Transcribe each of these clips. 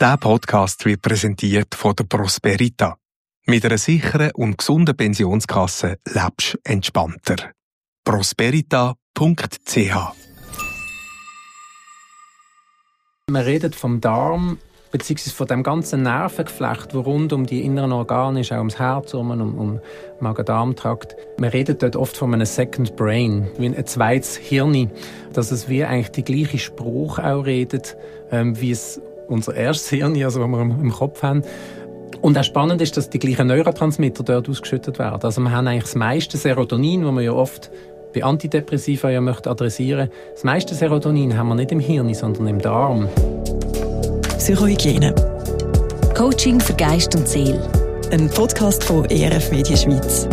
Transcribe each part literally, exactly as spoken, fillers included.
Dieser Podcast wird präsentiert von der Prosperita. Mit einer sicheren und gesunden Pensionskasse lebst du entspannter. prosperita punkt c h Wir reden vom Darm, beziehungsweise von dem ganzen Nervengeflecht, das rund um die inneren Organe ist, auch ums Herz, um, um, um Magen-Darm-Trakt. Wir reden dort oft von einem Second Brain, wie ein zweites Hirn, dass es wie eigentlich die gleiche Sprache auch redet, ähm, wie es unser erstes Hirn, also was wir im Kopf haben. Und auch spannend ist, dass die gleichen Neurotransmitter dort ausgeschüttet werden. Also wir haben eigentlich das meiste Serotonin, das man ja oft bei Antidepressiva ja möchte adressieren. Das meiste Serotonin haben wir nicht im Hirn, sondern im Darm. Psychohygiene. Coaching für Geist und Seele. Ein Podcast von E R F Media Schweiz.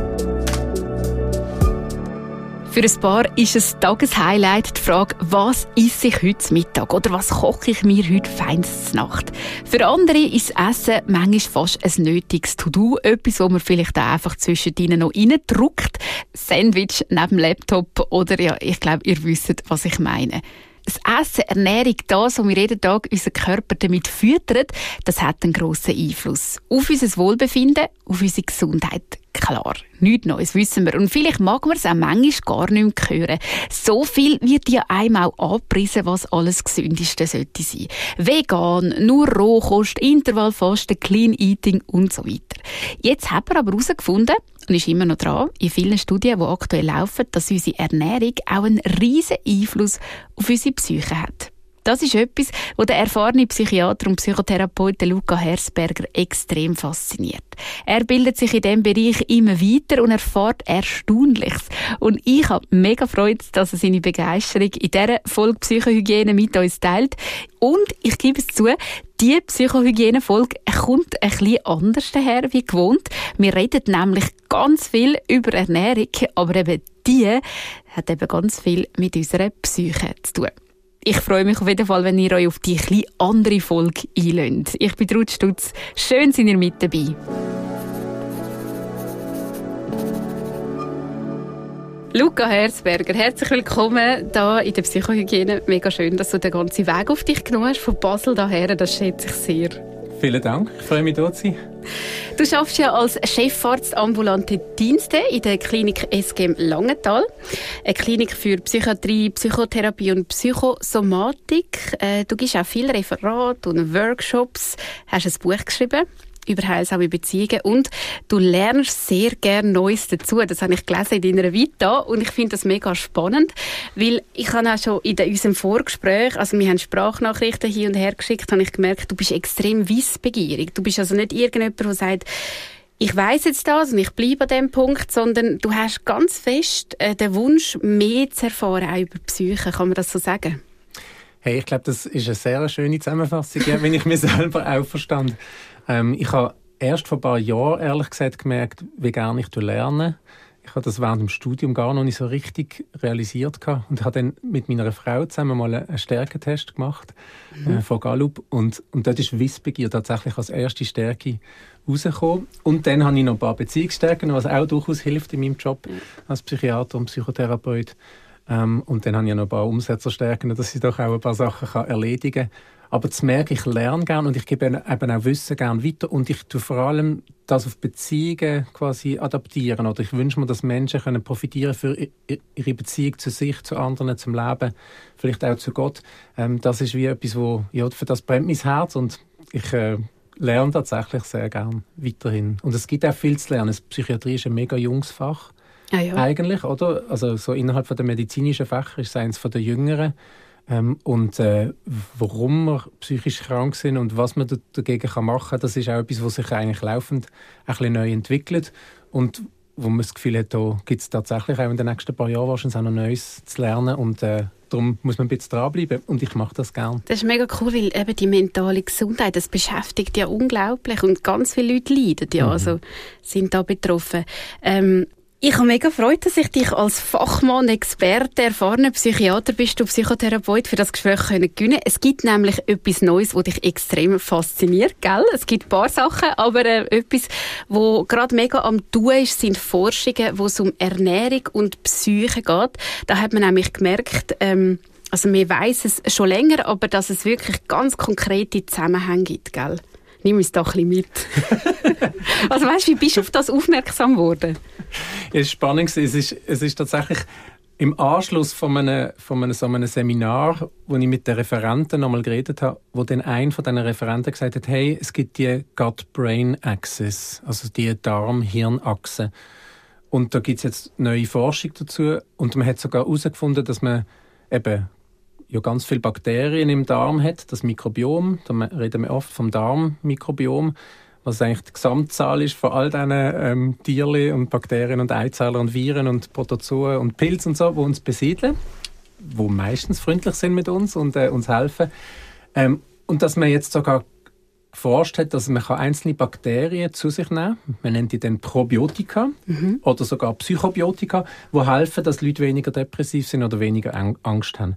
Für ein paar ist es Tageshighlight die Frage, was esse ich heute Mittag oder was koche ich mir heute feins zur Nacht. Für andere ist das Essen manchmal fast ein nötiges To-Do, etwas, wo man vielleicht auch einfach zwischen ihnen noch reindrückt. Sandwich neben dem Laptop oder ja, ich glaube, ihr wisst, was ich meine. Das Essen, Ernährung, das, was wir jeden Tag unseren Körper damit füttern, das hat einen grossen Einfluss auf unser Wohlbefinden, auf unsere Gesundheit. Klar, nichts Neues, wissen wir. Und vielleicht mag man es auch manchmal gar nicht mehr hören. So viel wird ja einmal angepriesen, was alles Gesündeste sollte sein. Vegan, nur Rohkost, Intervallfasten, Clean Eating und so weiter. Jetzt hat man aber herausgefunden, und ist immer noch dran, in vielen Studien, die aktuell laufen, dass unsere Ernährung auch einen riesen Einfluss auf unsere Psyche hat. Das ist etwas, was der erfahrene Psychiater und Psychotherapeut Luca Herzberger extrem fasziniert. Er bildet sich in diesem Bereich immer weiter und erfährt Erstaunliches. Und ich habe mega Freude, dass er seine Begeisterung in dieser Folge Psychohygiene mit uns teilt. Und ich gebe es zu, die Psychohygiene-Folge kommt ein bisschen anders daher wie gewohnt. Wir reden nämlich ganz viel über Ernährung, aber eben die hat eben ganz viel mit unserer Psyche zu tun. Ich freue mich auf jeden Fall, wenn ihr euch auf die etwas andere Folge einlöst. Ich bin Ruth Stutz. Schön, seid ihr mit dabei. Luca Herzberger, herzlich willkommen hier in der Psychohygiene. Mega schön, dass du den ganzen Weg auf dich genommen hast, von Basel daher. Das schätze ich sehr. Vielen Dank, ich freue mich, hier zu sein. Du arbeitest ja als Chefarzt ambulante Dienste in der Klinik S G M Langenthal. Eine Klinik für Psychiatrie, Psychotherapie und Psychosomatik. Du gibst auch viele Referate und Workshops, hast ein Buch geschrieben über heilsame Beziehungen und du lernst sehr gerne Neues dazu. Das habe ich gelesen in deiner Vita und ich finde das mega spannend, weil ich habe auch schon in unserem Vorgespräch, also wir haben Sprachnachrichten hin und her geschickt, habe ich gemerkt, du bist extrem wissbegierig. Du bist also nicht irgendjemand, der sagt, ich weiss jetzt das und ich bleibe an diesem Punkt, sondern du hast ganz fest äh, den Wunsch, mehr zu erfahren, auch über Psyche. Kann man das so sagen? Hey, ich glaube, das ist eine sehr schöne Zusammenfassung, ja, wenn ich mich selber auch verstand. Ähm, ich habe erst vor ein paar Jahren, ehrlich gesagt, gemerkt, wie gerne ich lerne. Ich habe das während dem Studium gar noch nicht so richtig realisiert gehabt und habe dann mit meiner Frau zusammen mal einen Stärketest gemacht, mhm. äh, von Gallup. Und, und dort ist Wissbegier tatsächlich als erste Stärke rausgekommen. Und dann habe ich noch ein paar Beziehungsstärken, was auch durchaus hilft in meinem Job als Psychiater und Psychotherapeut. Ähm, und dann habe ich noch ein paar Umsetzerstärken, dass ich doch auch ein paar Sachen kann erledigen kann. Aber zu merken, ich lerne gerne und ich gebe eben auch Wissen gerne weiter und ich tue vor allem das auf Beziehungen quasi adaptieren. Oder ich wünsche mir, dass Menschen können profitieren für ihre Beziehung zu sich, zu anderen, zum Leben, vielleicht auch zu Gott. Ähm, das ist wie etwas, wo, ja, für das brennt mein Herz und ich äh, lerne tatsächlich sehr gerne weiterhin. Und es gibt auch viel zu lernen. Psychiatrie ist ein mega junges Fach. Ah, ja. Eigentlich, oder? Also so innerhalb von der medizinischen Fächer ist es eines von der jüngeren. Ähm, und äh, warum wir psychisch krank sind und was man dagegen machen kann, das ist auch etwas, was sich eigentlich laufend ein bisschen neu entwickelt und wo man das Gefühl hat, da gibt es tatsächlich auch in den nächsten paar Jahren wahrscheinlich auch noch Neues zu lernen und äh, darum muss man ein bisschen dranbleiben und ich mache das gerne. Das ist mega cool, weil eben die mentale Gesundheit, das beschäftigt ja unglaublich und ganz viele Leute leiden ja, mhm. also sind da betroffen. Ähm, Ich habe mega Freude, dass ich dich als Fachmann, Experte, erfahrener Psychiater bist, du Psychotherapeut, für das Gespräch gewinnen können. Es gibt nämlich etwas Neues, das dich extrem fasziniert, gell? Es gibt ein paar Sachen, aber äh, etwas, was gerade mega am Tun ist, sind Forschungen, wo es um Ernährung und Psyche geht. Da hat man nämlich gemerkt, ähm, Also man weiss es schon länger, aber dass es wirklich ganz konkrete Zusammenhänge gibt, gell? Nimm uns doch ein bisschen mit. Also weißt du, wie bist du auf das aufmerksam geworden? Ja, es ist spannend. Es ist, es ist tatsächlich im Anschluss von einem, von einem, so einem Seminar, wo ich mit den Referenten nochmal geredet habe, wo dann einer von diesen Referenten gesagt hat, hey, es gibt die Gut-Brain-Axis, also die Darm-Hirn-Achse. Und da gibt es jetzt neue Forschung dazu. Und man hat sogar herausgefunden, dass man eben ja ganz viele Bakterien im Darm hat, das Mikrobiom. Da reden wir oft vom Darmmikrobiom, was eigentlich die Gesamtzahl ist von all diesen ähm, Tierchen und Bakterien und Eizellen und Viren und Protozoen und Pilze und so, die uns besiedeln, die meistens freundlich sind mit uns und äh, uns helfen. Ähm, und dass man jetzt sogar geforscht hat, dass man einzelne Bakterien zu sich nehmen kann. Man nennt die dann Probiotika mhm. oder sogar Psychobiotika, die helfen, dass Leute weniger depressiv sind oder weniger Angst haben.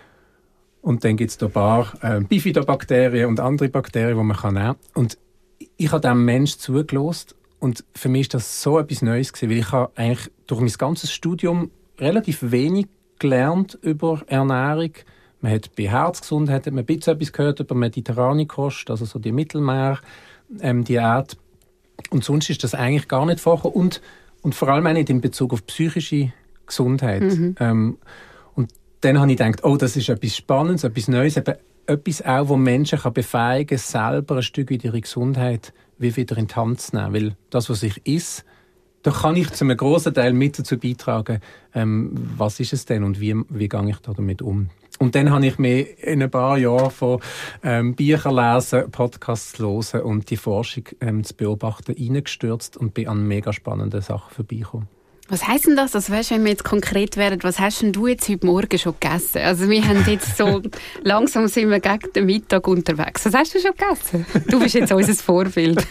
Und dann gibt es da ein paar äh, Bifidobakterien und andere Bakterien, die man kann nehmen kann. Und ich habe diesem Menschen zugelassen und für mich war das so etwas Neues gewesen, weil ich habe eigentlich durch mein ganzes Studium relativ wenig gelernt über Ernährung. Man hat bei Herzgesundheit hat man ein bisschen etwas gehört über mediterrane Kost, also so die Mittelmeer-Diät. Ähm, und sonst ist das eigentlich gar nicht vorgekommen. Und, und vor allem auch nicht in Bezug auf psychische Gesundheit. Mhm. Ähm, Dann habe ich gedacht, oh, das ist etwas Spannendes, etwas Neues, eben etwas auch, wo Menschen kann befähigen kann, selber ein Stück weit ihre Gesundheit wie wieder in die Hand zu nehmen. Weil das, was ich esse, da kann ich zu einem grossen Teil mit dazu beitragen, ähm, was ist es denn und wie, wie gehe ich da damit um. Und dann habe ich mich in ein paar Jahren von ähm, Büchern lesen, Podcasts hören und die Forschung ähm, zu beobachten reingestürzt und bin an mega spannenden Sachen vorbeigekommen. Was heisst denn das? Also, weißt, wenn wir jetzt konkret werden, was hast denn du jetzt heute Morgen schon gegessen? Also wir haben jetzt so, langsam sind wir gegen den Mittag unterwegs. Was hast du schon gegessen? Du bist jetzt unser Vorbild.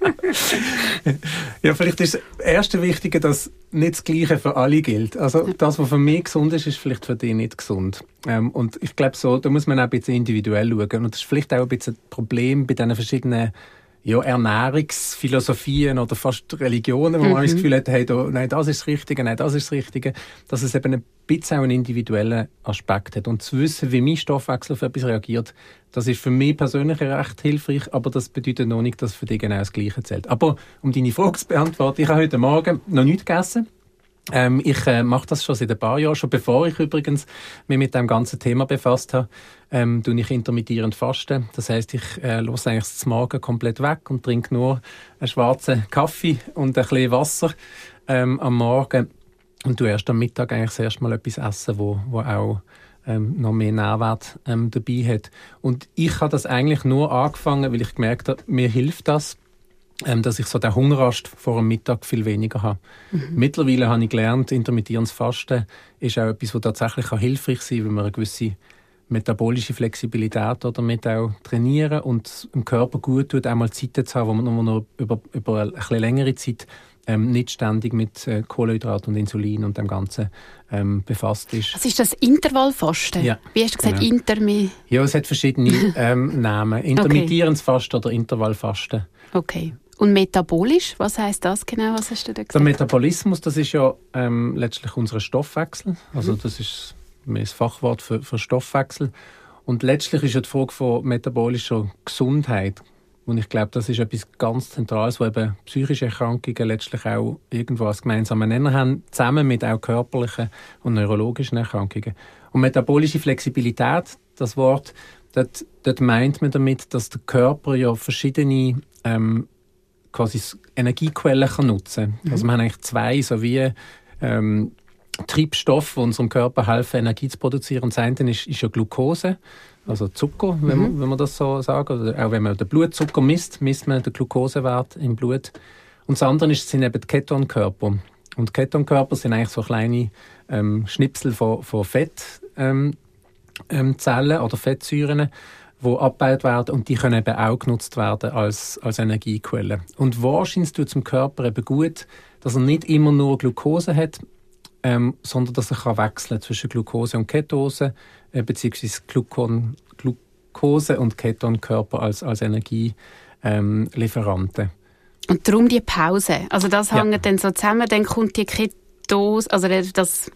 Ja, vielleicht ist das erste Wichtige, dass nicht das Gleiche für alle gilt. Also das, was für mich gesund ist, ist vielleicht für dich nicht gesund. Ähm, und ich glaube, so, da muss man auch ein bisschen individuell schauen. Und das ist vielleicht auch ein bisschen ein Problem bei diesen verschiedenen ja, Ernährungsphilosophien oder fast Religionen, wo mhm. man das Gefühl hat, hey, da, nein, das ist das Richtige, nein, das ist das Richtige, dass es eben ein bisschen auch einen individuellen Aspekt hat. Und zu wissen, wie mein Stoffwechsel auf etwas reagiert, das ist für mich persönlich recht hilfreich, aber das bedeutet noch nicht, dass für dich genau das Gleiche zählt. Aber um deine Frage zu beantworten, ich habe heute Morgen noch nichts gegessen. Ähm, ich äh, mache das schon seit ein paar Jahren, schon bevor ich übrigens mich mit dem ganzen Thema befasst habe, ähm, tue ich intermittierend fasten. Das heisst, ich äh, lasse eigentlich das Morgen komplett weg und trinke nur einen schwarzen Kaffee und ein bisschen Wasser ähm, am Morgen und tue erst am Mittag eigentlich das erste Mal etwas essen, wo, wo auch ähm, noch mehr Nährwert ähm, dabei hat. Und ich habe das eigentlich nur angefangen, weil ich gemerkt habe, mir hilft das, dass ich so den Hungerast vor dem Mittag viel weniger habe. Mhm. Mittlerweile habe ich gelernt, intermittierendes Fasten ist auch etwas, das tatsächlich hilfreich sein kann, wenn man eine gewisse metabolische Flexibilität damit auch trainieren und dem Körper gut tut, einmal Zeiten zu haben, wo man noch über, über eine etwas längere Zeit ähm, nicht ständig mit äh, Kohlenhydraten und Insulin und dem Ganzen ähm, befasst ist. Was ist das Intervallfasten? Ja, wie hast du gesagt, genau. Intermi? Ja, es hat verschiedene ähm, Namen. Intermittierendes okay. Fasten oder Intervallfasten. Okay. Und metabolisch, was heisst das genau? Was hast du da gesagt? Der Metabolismus, das ist ja ähm, letztlich unser Stoffwechsel. Also das ist mehr das Fachwort für, für Stoffwechsel. Und letztlich ist ja die Frage von metabolischer Gesundheit. Und ich glaube, das ist etwas ganz Zentrales, wo eben psychische Erkrankungen letztlich auch irgendwo als gemeinsamen Nenner haben, zusammen mit auch körperlichen und neurologischen Erkrankungen. Und metabolische Flexibilität, das Wort, dort, dort meint man damit, dass der Körper ja verschiedene ähm, quasi Energiequellen kann nutzen. Mhm. Also wir haben eigentlich zwei, so wie ähm, Triebstoffe, die unserem Körper helfen, Energie zu produzieren. Und das eine ist, ist ja Glucose, also Zucker, mhm. wenn, man, wenn man das so sagt. Oder auch wenn man den Blutzucker misst, misst man den Glukosewert im Blut. Und das andere ist, sind eben die Ketonkörper. Und Ketonkörper sind eigentlich so kleine ähm, Schnipsel von, von Fettzellen ähm, ähm, oder Fettsäuren, die abgebaut werden und die können eben auch genutzt werden als, als Energiequelle. Und wahrscheinlich tut es dem Körper eben gut, dass er nicht immer nur Glucose hat, ähm, sondern dass er kann wechseln zwischen Glucose und Ketose, äh, beziehungsweise Glukon, Glucose und Ketonkörper als, als Energielieferanten. Ähm, und darum die Pause. Also das ja. hängt dann so zusammen, dann kommt die Ketose, also das, ja,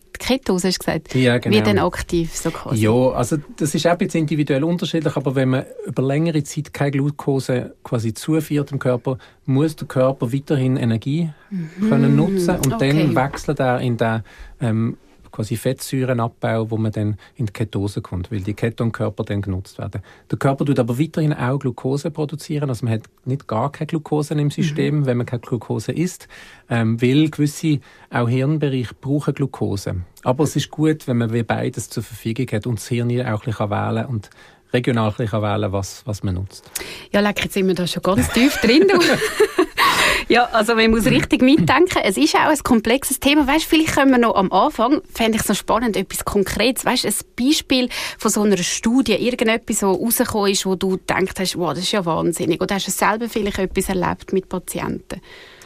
die Ketose, hast du gesagt, ja, genau. wie dann aktiv so quasi. Ja, also das ist auch ein bisschen individuell unterschiedlich, aber wenn man über längere Zeit keine Glucose quasi zuführt im Körper, muss der Körper weiterhin Energie mhm. können nutzen und okay. dann wechselt er in den ähm, quasi Fettsäurenabbau, wo man dann in die Ketose kommt, weil die Ketonkörper dann genutzt werden. Der Körper tut aber weiterhin auch Glucose produzieren, also man hat nicht gar keine Glucose im System, mhm. wenn man keine Glucose isst, ähm, weil gewisse auch Hirnbereiche brauchen Glucose. Aber es ist gut, wenn man wie beides zur Verfügung hat und das Hirn auch ein bisschen wählen kann und regional ein bisschen wählen, was, was man nutzt. Ja, leck, jetzt sind wir da schon ganz tief drin. Ja, also man muss richtig mitdenken. Es ist auch ein komplexes Thema. Weißt, vielleicht können wir noch am Anfang, fände ich es noch spannend, etwas Konkretes. Weißt, ein Beispiel von so einer Studie, irgendetwas, was rausgekommen ist, wo du gedacht hast, wow, das ist ja wahnsinnig. Oder hast du selber vielleicht etwas erlebt mit Patienten?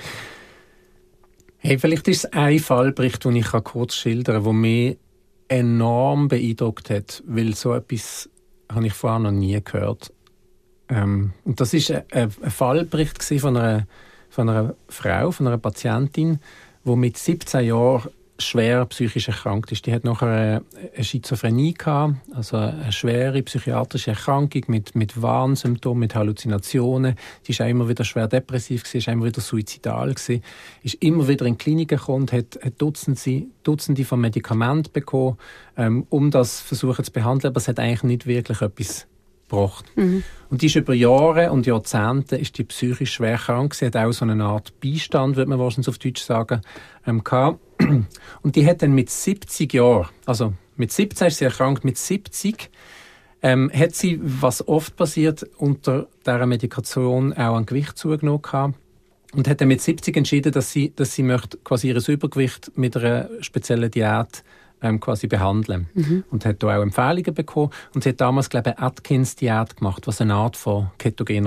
Hey, vielleicht ist es ein Fallbericht, den ich kurz schildern kann, der mich enorm beeindruckt hat, weil so etwas habe ich vorher noch nie gehört. Ähm, und das ist ein, ein Fallbericht von einer von einer Frau, von einer Patientin, die mit siebzehn Jahren schwer psychisch erkrankt ist. Die hat nachher eine Schizophrenie gehabt, also eine schwere psychiatrische Erkrankung mit, mit Warnsymptomen, mit Halluzinationen. Die war auch immer wieder schwer depressiv, war auch immer wieder suizidal, ist immer wieder in die Klinik gekommen, hat, hat Dutzende, Dutzende von Medikamenten bekommen, ähm, um das versuchen zu behandeln, aber es hat eigentlich nicht wirklich etwas gebracht. Mhm. Und die ist über Jahre und Jahrzehnte ist die psychisch schwer krank. Sie hat auch so eine Art Beistand, würde man wahrscheinlich auf Deutsch sagen, ähm, gehabt. Und die hat dann mit siebzig Jahren, also mit siebzehn ist sie erkrankt, mit siebzig ähm, hat sie, was oft passiert, unter dieser Medikation auch an Gewicht zugenommen gehabt. Und hat dann mit siebzig entschieden, dass sie, dass sie möchte quasi ihr Übergewicht mit einer speziellen Diät ähm, quasi behandeln. Mhm. Und hat da auch Empfehlungen bekommen. Und sie hat damals, glaube ich, eine Atkins-Diät gemacht, was eine Art von ketogener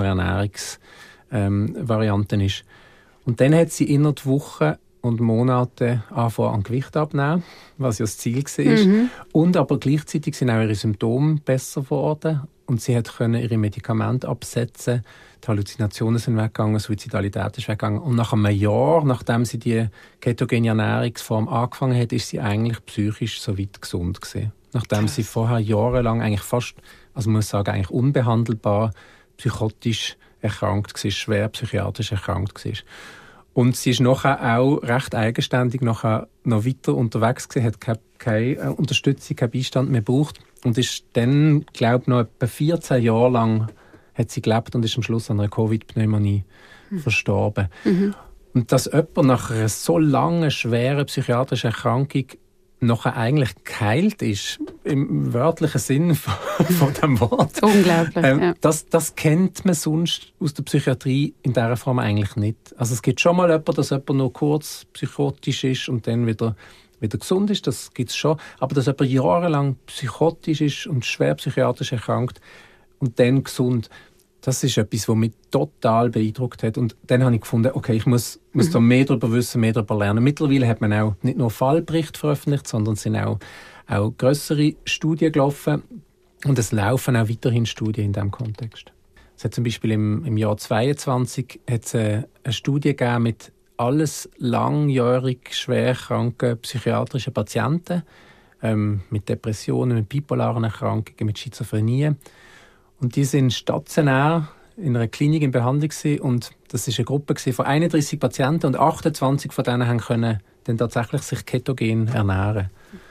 Ernährungsvariante ähm, ist. Und dann hat sie innerhalb der Wochen und Monate anfangen an Gewicht abnehmen, was ja das Ziel war. Mhm. Und aber gleichzeitig sind auch ihre Symptome besser geworden und sie hat können ihre Medikamente absetzen. Die Halluzinationen sind weggegangen, Suizidalität ist weggegangen. Und nach einem Jahr, nachdem sie die ketogene Ernährungsform angefangen hat, ist sie eigentlich psychisch so weit gesund gewesen. Nachdem sie vorher jahrelang eigentlich fast, also man muss sagen, eigentlich unbehandelbar psychotisch erkrankt war, schwer psychiatrisch erkrankt war. Und sie ist nachher auch recht eigenständig nachher noch weiter unterwegs gewesen, hat keine, keine Unterstützung, keinen Beistand mehr gebraucht und ist dann, glaube ich, noch etwa vierzehn Jahre lang hat sie gelebt und ist am Schluss an einer Covid-Pneumonie mhm. verstorben. Mhm. Und dass jemand nach einer so langen, schweren psychiatrischen Erkrankung nachher eigentlich geheilt ist, im wörtlichen Sinn von, von dem Wort. Unglaublich, ähm, ja. das, das kennt man sonst aus der Psychiatrie in dieser Form eigentlich nicht. Also es gibt schon mal jemanden, dass jemand nur kurz psychotisch ist und dann wieder, wieder gesund ist, das gibt es schon. Aber dass jemand jahrelang psychotisch ist und schwer psychiatrisch erkrankt und dann gesund, das ist etwas, was mich total beeindruckt hat. Und dann habe ich gefunden, okay, ich muss, muss mhm. da mehr darüber wissen, mehr darüber lernen. Mittlerweile hat man auch nicht nur Fallberichte veröffentlicht, sondern es sind auch, auch grössere Studien gelaufen. Und es laufen auch weiterhin Studien in diesem Kontext. Es hat zum Beispiel im, im Jahr zweitausendzweiundzwanzig hat es eine, eine Studie gegeben mit alles langjährig schwer kranken psychiatrischen Patienten, ähm, mit Depressionen, mit bipolaren Erkrankungen, mit Schizophrenie. Und die sind stationär in einer Klinik in Behandlung gewesen. Und das ist eine Gruppe von einunddreißig Patienten und achtundzwanzig von denen haben können dann tatsächlich sich ketogen ernähren.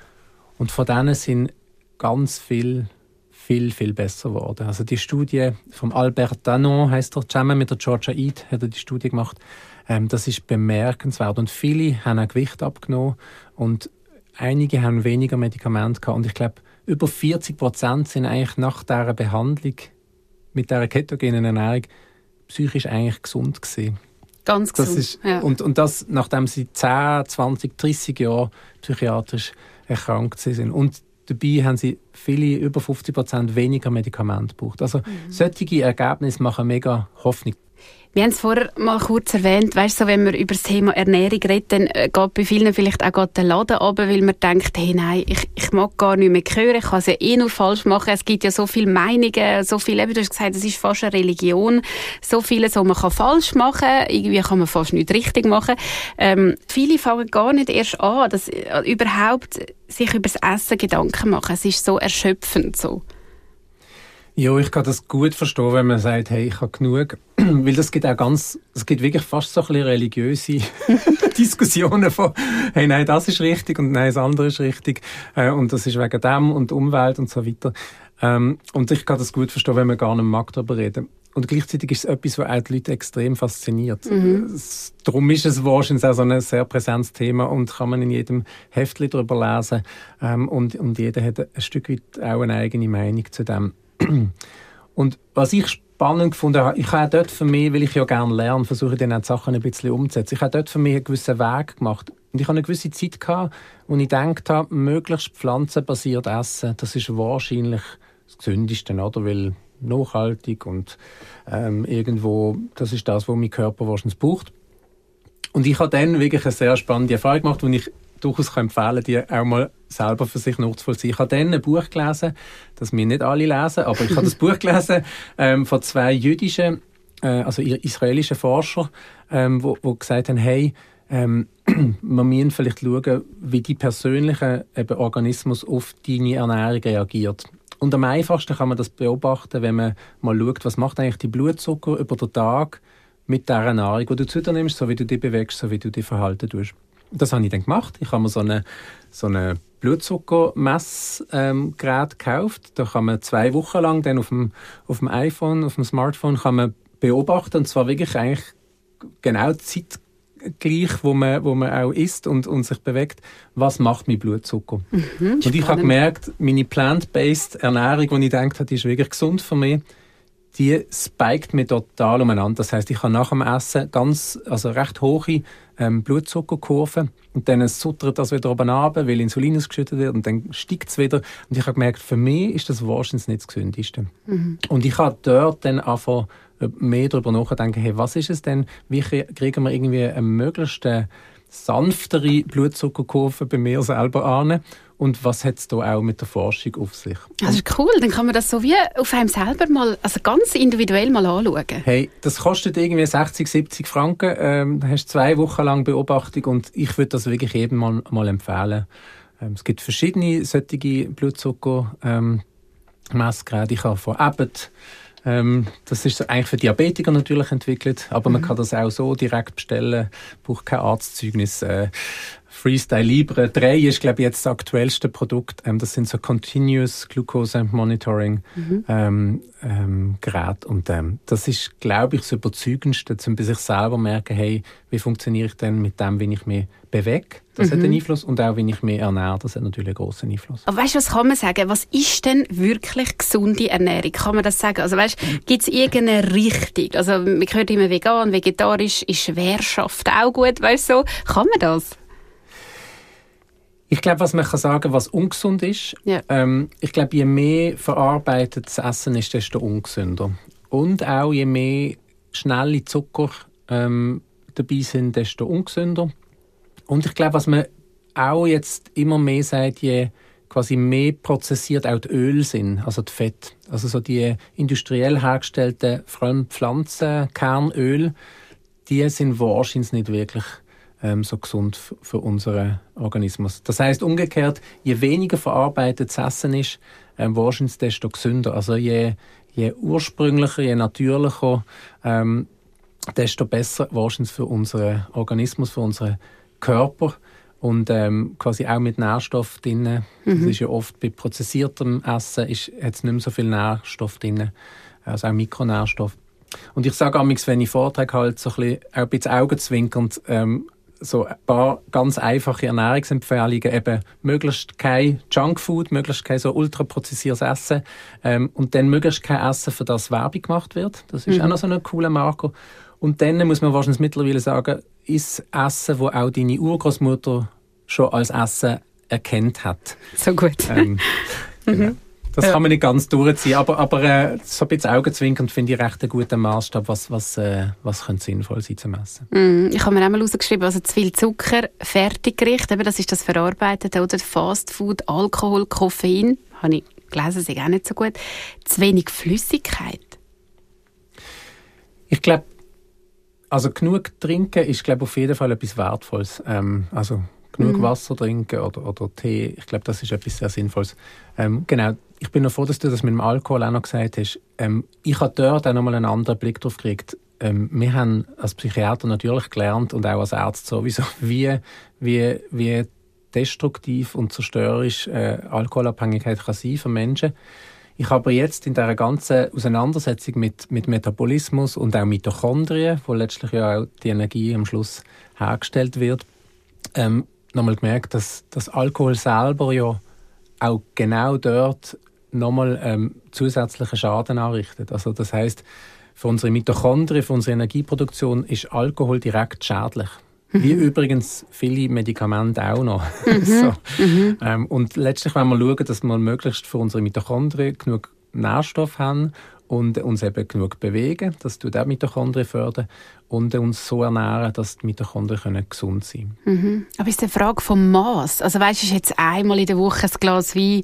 Und von denen sind ganz viel, viel, viel besser geworden. Also die Studie von Albert Danon, heisst er, zusammen mit der Georgia Eid hat er die Studie gemacht. Ähm, das ist bemerkenswert. Und viele haben auch Gewicht abgenommen und einige haben weniger Medikamente gehabt. Und ich glaube, über vierzig Prozent sind eigentlich nach dieser Behandlung mit dieser ketogenen Ernährung psychisch eigentlich gesund gewesen. Ganz gesund, das ist, ja. Und, und das, nachdem sie zehn, zwanzig, dreissig Jahre psychiatrisch erkrankt sind. Und dabei haben sie viele, über fünfzig Prozent weniger Medikamente gebraucht. Also mhm. solche Ergebnisse machen mega Hoffnung. Wir haben es vorher mal kurz erwähnt, weißt, so, wenn man über das Thema Ernährung redet, dann geht bei vielen vielleicht auch gerade der Laden runter, weil man denkt, hey, nein, ich, ich mag gar nicht mehr hören, ich kann es ja eh nur falsch machen. Es gibt ja so viele Meinungen, so viel, eben, du hast gesagt, es ist fast eine Religion, so vieles, was man kann falsch machen kann, irgendwie kann man fast nicht richtig machen. Ähm, viele fangen gar nicht erst an, dass äh, überhaupt sich über das Essen Gedanken machen. Es ist so erschöpfend so. Ja, ich kann das gut verstehen, wenn man sagt, hey, ich habe genug. Weil das gibt auch ganz, es gibt wirklich fast so ein bisschen religiöse Diskussionen von, hey, nein, das ist richtig und nein, das andere ist richtig. Äh, und das ist wegen dem und Umwelt und so weiter. Ähm, und ich kann das gut verstehen, wenn man gar nicht mag darüber reden. Und gleichzeitig ist es etwas, was auch die Leute extrem fasziniert. Mhm. Es, darum ist es wahrscheinlich auch so ein sehr präsentes Thema und kann man in jedem Heftchen darüber lesen. Ähm, und, und jeder hat ein Stück weit auch eine eigene Meinung zu dem. Und was ich spannend gefunden habe, ich habe dort für mich, weil ich ja gerne lerne, versuche dann auch die Sachen ein bisschen umzusetzen. Ich habe dort für mich einen gewissen Weg gemacht. Und ich habe eine gewisse Zeit gehabt, wo ich gedacht habe, möglichst pflanzenbasiert essen, das ist wahrscheinlich das Gesündeste, oder? Weil nachhaltig und ähm, irgendwo, das ist das, was mein Körper wahrscheinlich braucht. Und ich habe dann wirklich eine sehr spannende Erfahrung gemacht, die ich durchaus empfehlen kann, die auch mal selber für sich nachzuvollziehen. Ich habe dann ein Buch gelesen, das wir nicht alle lesen, aber ich habe das Buch gelesen ähm, von zwei jüdischen, äh, also israelischen Forschern, ähm, wo, wo gesagt haben, hey, ähm, wir müssen vielleicht schauen, wie die persönliche eben, Organismus auf deine Ernährung reagiert. Und am einfachsten kann man das beobachten, wenn man mal schaut, was macht eigentlich die Blutzucker über den Tag mit der Nahrung, die du zu dir nimmst, so wie du dich bewegst, so wie du dich verhalten tust. Das habe ich dann gemacht. Ich habe mir so eine, so eine Blutzuckermessgerät ähm, gekauft. Da kann man zwei Wochen lang dann auf dem, auf dem iPhone, auf dem Smartphone kann man beobachten. Und zwar wirklich eigentlich genau zeitgleich, wo man, wo man auch isst und, und sich bewegt. Was macht mein Blutzucker? Mhm, und ich habe gemerkt, meine plant-based Ernährung, die ich gedacht habe, die ist wirklich gesund für mich, die spiked mich total umeinander. Das heisst, ich habe nach dem Essen ganz, also recht hohe ähm, Blutzuckerkurven und dann suttert das wieder oben runter, weil Insulin ausgeschüttet wird und dann steigt es wieder. Und ich habe gemerkt, für mich ist das wahrscheinlich nicht das Gesündeste. Mhm. Und ich habe dort dann angefangen, mehr darüber nachzudenken, hey, was ist es denn, wie kriegen wir irgendwie eine möglichst sanftere Blutzuckerkurve bei mir selber an? Und was hat es da auch mit der Forschung auf sich? Das ist cool, dann kann man das so wie auf einem selber mal, also ganz individuell mal anschauen. Hey, das kostet irgendwie sechzig, siebzig Franken, ähm, da hast du zwei Wochen lang Beobachtung und ich würde das wirklich jedem mal, mal empfehlen. Ähm, es gibt verschiedene solche Blutzucker-Messgeräte. Ich habe von Abbott, ähm, das ist eigentlich für Diabetiker natürlich entwickelt, aber mhm. man kann das auch so direkt bestellen, braucht kein Arztzeugnis. Äh, Freestyle Libre drei ist, glaube ich, jetzt das aktuellste Produkt. Ähm, das sind so Continuous Glucose Monitoring mhm. ähm, ähm, Geräte. Und ähm, das ist, glaube ich, das Überzeugendste, um bei sich selber zu merken, hey, wie funktioniere ich denn mit dem, wie ich mich bewege? Das mhm. hat einen Einfluss. Und auch, wie ich mich ernähre, das hat natürlich einen grossen Einfluss. Aber weißt du, was kann man sagen? Was ist denn wirklich gesunde Ernährung? Kann man das sagen? Also weißt, gibt es irgendeine Richtung? Also man hört immer vegan, vegetarisch, ist Schwerkraft auch gut, weißt du so? Kann man das? Ich glaube, was man kann sagen, was ungesund ist, ja. ähm, ich glaube, je mehr verarbeitetes Essen ist, desto ungesünder. Und auch je mehr schnelle Zucker ähm, dabei sind, desto ungesünder. Und ich glaube, was man auch jetzt immer mehr sagt, je quasi mehr prozessiert auch die Öle sind, also die Fett. Also so die industriell hergestellten, vor allem Pflanzenkernöl, die sind wahrscheinlich nicht wirklich so gesund für unseren Organismus. Das heisst umgekehrt, je weniger verarbeitetes Essen ist, ähm, wahrscheinlich desto gesünder. Also je, je ursprünglicher, je natürlicher, ähm, desto besser wahrscheinlich für unseren Organismus, für unseren Körper und ähm, quasi auch mit Nährstoff drin. Mhm. Das ist ja oft bei prozessiertem Essen ist jetzt nicht mehr so viel Nährstoff drin, also auch Mikronährstoff. Und ich sage amigs, wenn ich Vorträge halte, so ein bisschen, auch ein bisschen augenzwinkernd, ähm, so ein paar ganz einfache Ernährungsempfehlungen, eben möglichst kein Junkfood, möglichst kein so ultraprozessiertes Essen ähm, und dann möglichst kein Essen, für das Werbung gemacht wird. Das ist mhm. auch noch so ein cooler Marker. Und dann muss man wahrscheinlich mittlerweile sagen, ist Essen, das auch deine Urgroßmutter schon als Essen erkannt hat. So gut. Ähm, genau. Das ja. kann man nicht ganz durchziehen, aber, aber äh, so ein bisschen augenzwinkernd finde ich recht einen guten Maßstab, was, was, äh, was könnte sinnvoll sein zu messen. Mm, ich habe mir einmal rausgeschrieben, also zu viel Zucker, Fertiggericht, eben das ist das Verarbeitete, oder Fastfood, Alkohol, Koffein, habe ich gelesen, ist auch nicht so gut. Zu wenig Flüssigkeit. Ich glaube, also genug trinken ist, glaube auf jeden Fall etwas Wertvolles. Ähm, also genug mm. Wasser trinken oder, oder Tee, ich glaube, das ist etwas sehr Sinnvolles. Ähm, genau, ich bin noch froh, dass du das mit dem Alkohol auch noch gesagt hast. Ähm, ich habe dort auch noch mal einen anderen Blick drauf gekriegt. Ähm, wir haben als Psychiater natürlich gelernt und auch als Ärzte sowieso, wie, wie, wie destruktiv und zerstörerisch äh, Alkoholabhängigkeit kann sein für Menschen. Ich habe jetzt in dieser ganzen Auseinandersetzung mit, mit Metabolismus und auch Mitochondrien, wo letztlich ja auch die Energie am Schluss hergestellt wird, ähm, nochmal gemerkt, dass das Alkohol selber ja auch genau dort nochmal ähm, zusätzlichen Schaden anrichtet. Also das heisst, für unsere Mitochondrien, für unsere Energieproduktion ist Alkohol direkt schädlich. Mhm. Wie übrigens viele Medikamente auch noch. Mhm. so. mhm. ähm, und letztlich wollen wir schauen, dass wir möglichst für unsere Mitochondrien genug Nährstoff haben und uns eben genug bewegen, das tut auch Mitochondrien fördern, und uns so ernähren, dass die Mitochondrien können gesund sein können. Mhm. Aber ist eine Frage vom Maß. Also weißt du, ist jetzt einmal in der Woche ein Glas Wein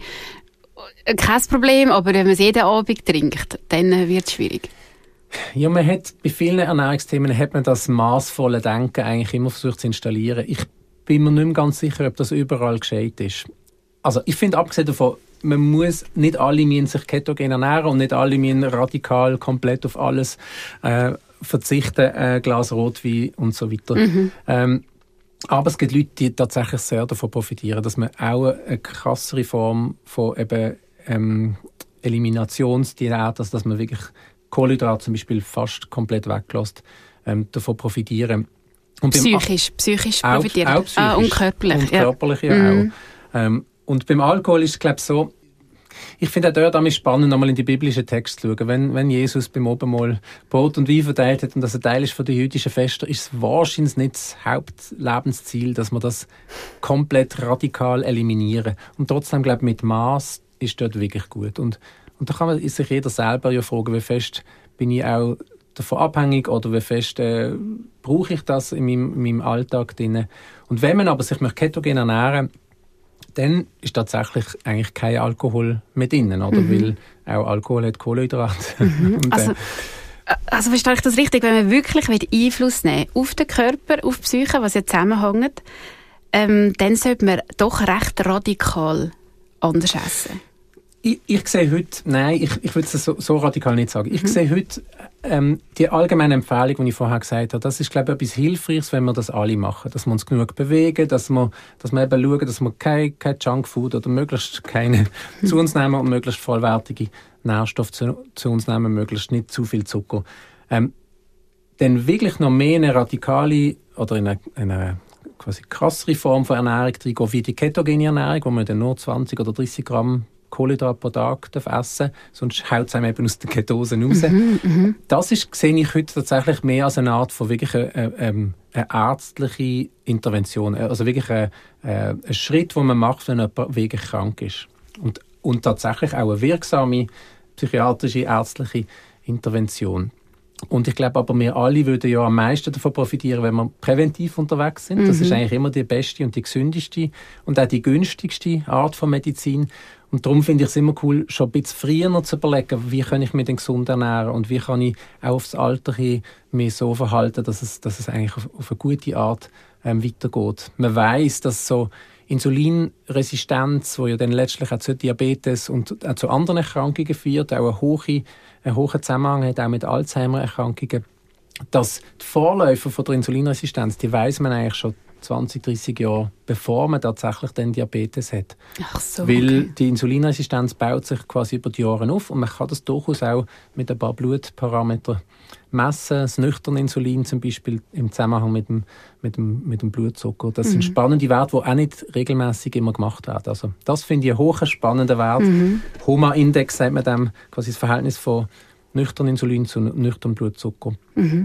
kein Problem, aber wenn man es jeden Abend trinkt, dann wird es schwierig. Ja, man hat bei vielen Ernährungsthemen hat man das maßvolle Denken eigentlich immer versucht zu installieren. Ich bin mir nicht mehr ganz sicher, ob das überall gescheit ist. Also ich finde, abgesehen davon, man muss, nicht alle müssen sich ketogen ernähren und nicht alle müssen radikal komplett auf alles äh, verzichten, äh, Glas Rotwein und so weiter. Mhm. Ähm, aber es gibt Leute, die tatsächlich sehr davon profitieren, dass man auch eine krassere Form von eben, ähm, Eliminationsdiät, also dass man wirklich Kohlenhydrate zum Beispiel fast komplett weglässt, ähm, davon profitieren. Und psychisch, psychisch auch, profitieren. Auch psychisch. Ah, und körperlich. Und körperlich ja, ja mhm. auch. Ähm, und beim Alkohol ist es, glaube ich, so, ich finde auch dort auch spannend, nochmal in die biblischen Texte zu schauen. Wenn, wenn Jesus beim Abendmahl Brot und Wein verteilt hat und das ein Teil ist von den jüdischen Festen, ist es wahrscheinlich nicht das Hauptlebensziel, dass man das komplett radikal eliminieren. Und trotzdem, glaube ich, mit Maß ist dort wirklich gut. Und, und da kann man sich jeder selber ja fragen, wie fest bin ich auch davon abhängig oder wie fest äh, brauche ich das in meinem, in meinem Alltag drin. Und wenn man aber sich mit ketogen ernähren, dann ist tatsächlich eigentlich kein Alkohol mehr drin, oder? Mhm. Weil auch Alkohol hat Kohlenhydrate. Mhm. Und, also, äh, also verstehe ich das richtig, wenn man wirklich Einfluss nehmen will auf den Körper, auf die Psyche, was ja zusammenhängt, ähm, dann sollte man doch recht radikal anders essen. Ich, ich sehe heute, nein, ich, ich würde es so, so radikal nicht sagen. Ich mhm. sehe heute ähm, die allgemeine Empfehlung, die ich vorher gesagt habe, das ist, glaube ich, etwas Hilfreiches, wenn wir das alle machen. Dass wir uns genug bewegen, dass wir, dass wir eben schauen, dass wir kein, kein Junkfood oder möglichst keine mhm. zu uns nehmen und möglichst vollwertige Nährstoffe zu, zu uns nehmen, möglichst nicht zu viel Zucker. Ähm, dann wirklich noch mehr eine radikale oder eine, eine quasi krassere Form von Ernährung reingehen, wie die ketogene Ernährung, wo man dann nur zwanzig oder dreißig Gramm Kohlenhydrate pro Tag essen darf, sonst haut es einem eben aus der Ketose raus. Mhm, mh. Das ist, sehe ich heute tatsächlich mehr als eine Art von wirklich eine, eine, eine ärztliche Intervention. Also wirklich ein, ein Schritt, den man macht, wenn jemand wirklich krank ist. Und, und tatsächlich auch eine wirksame psychiatrische, ärztliche Intervention. Und ich glaube aber, wir alle würden ja am meisten davon profitieren, wenn wir präventiv unterwegs sind. Mhm. Das ist eigentlich immer die beste und die gesündeste und auch die günstigste Art von Medizin. Und darum finde ich es immer cool, schon ein bisschen früher zu überlegen, wie kann ich mich denn gesund ernähren und wie kann ich auch aufs Alter hin mich so verhalten, dass es, dass es eigentlich auf, auf eine gute Art ähm, weitergeht. Man weiss, dass so Insulinresistenz, wo ja dann letztlich auch zu Diabetes und auch zu anderen Erkrankungen führt, auch einen hohen, einen hohen Zusammenhang hat, auch mit Alzheimer-Erkrankungen, dass die Vorläufer von der Insulinresistenz, die weiss man eigentlich schon zwanzig, dreissig Jahre, bevor man tatsächlich den Diabetes hat. Ach so, Weil okay. die Insulinresistenz baut sich quasi über die Jahre auf und man kann das durchaus auch mit ein paar Blutparametern messen. Das nüchterne Insulin zum Beispiel im Zusammenhang mit dem, mit dem, mit dem Blutzucker. Das mhm. sind spannende Werte, die auch nicht regelmäßig immer gemacht werden. Also das finde ich einen hohen, spannenden Wert. Mhm. H O M A-Index sagt man dem, quasi das Verhältnis von nüchternem Insulin zu nüchternem Blutzucker. Mhm.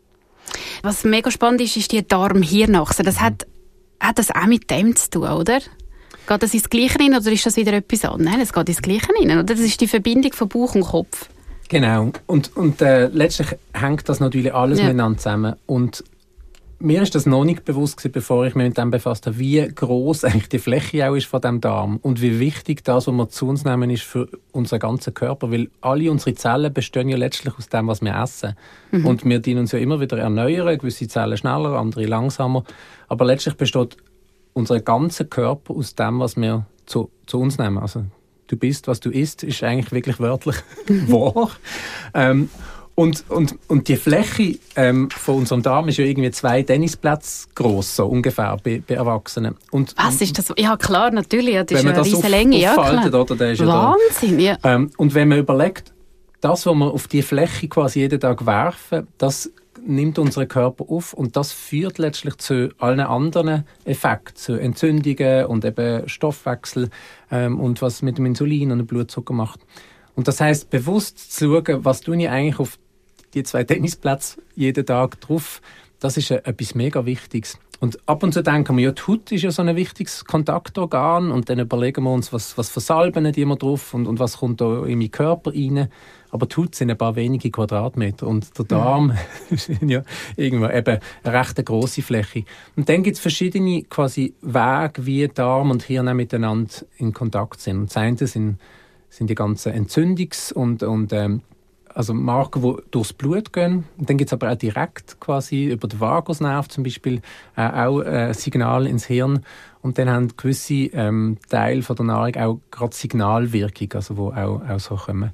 Was mega spannend ist, ist die Darm-Hirn-Achse. Das hat, hat das auch mit dem zu tun, oder? Geht das ins Gleiche rein oder ist das wieder etwas anderes? Nein, es geht ins Gleiche rein. Oder? Das ist die Verbindung von Bauch und Kopf. Genau. Und, und äh, letztlich hängt das natürlich alles ja. miteinander zusammen. Und mir ist das noch nicht bewusst gewesen, bevor ich mich mit dem befasst habe, wie gross eigentlich die Fläche auch ist von dem Darm und wie wichtig das, was wir zu uns nehmen, ist für unseren ganzen Körper, weil alle unsere Zellen bestehen ja letztlich aus dem, was wir essen. Mhm. Und wir dienen uns ja immer wieder erneuern, gewisse Zellen schneller, andere langsamer, aber letztlich besteht unser ganzer Körper aus dem, was wir zu, zu uns nehmen. Also du bist, was du isst, ist eigentlich wirklich wörtlich wahr. ähm, Und, und, und die Fläche ähm, von unserem Darm ist ja irgendwie zwei Tennisplätze gross, so ungefähr, bei, bei Erwachsenen. Und, Was ist das? Ja klar, natürlich, das ist eine riesige Länge. Ja, oder, der ist Wahnsinn, ja. Da. Ähm, und wenn man überlegt, das, was wir auf die Fläche quasi jeden Tag werfen, das nimmt unseren Körper auf und das führt letztlich zu allen anderen Effekten, zu Entzündungen und eben Stoffwechsel ähm, und was mit dem Insulin und dem Blutzucker macht. Und das heisst, bewusst zu schauen, was tue ich eigentlich auf die zwei Tennisplätze jeden Tag drauf, das ist etwas mega Wichtiges. Und ab und zu denken wir, ja, die Haut ist ja so ein wichtiges Kontaktorgan und dann überlegen wir uns, was, was für Salben die wir drauf und, und was kommt da in meinen Körper rein. Aber die Haut sind ein paar wenige Quadratmeter und der Darm ist ja irgendwo eben eine recht grosse Fläche. Und dann gibt es verschiedene quasi Wege, wie Darm und Hirn miteinander in Kontakt sind. Und das eine sind, sind die ganzen Entzündungs- und, und ähm, also Marker, die durchs Blut gehen. Und dann gibt es aber auch direkt quasi über den Vagusnerv zum Beispiel äh, auch äh, Signal ins Hirn. Und dann haben gewisse ähm, Teile von der Nahrung auch gerade Signalwirkung, also wo auch, auch so kommen.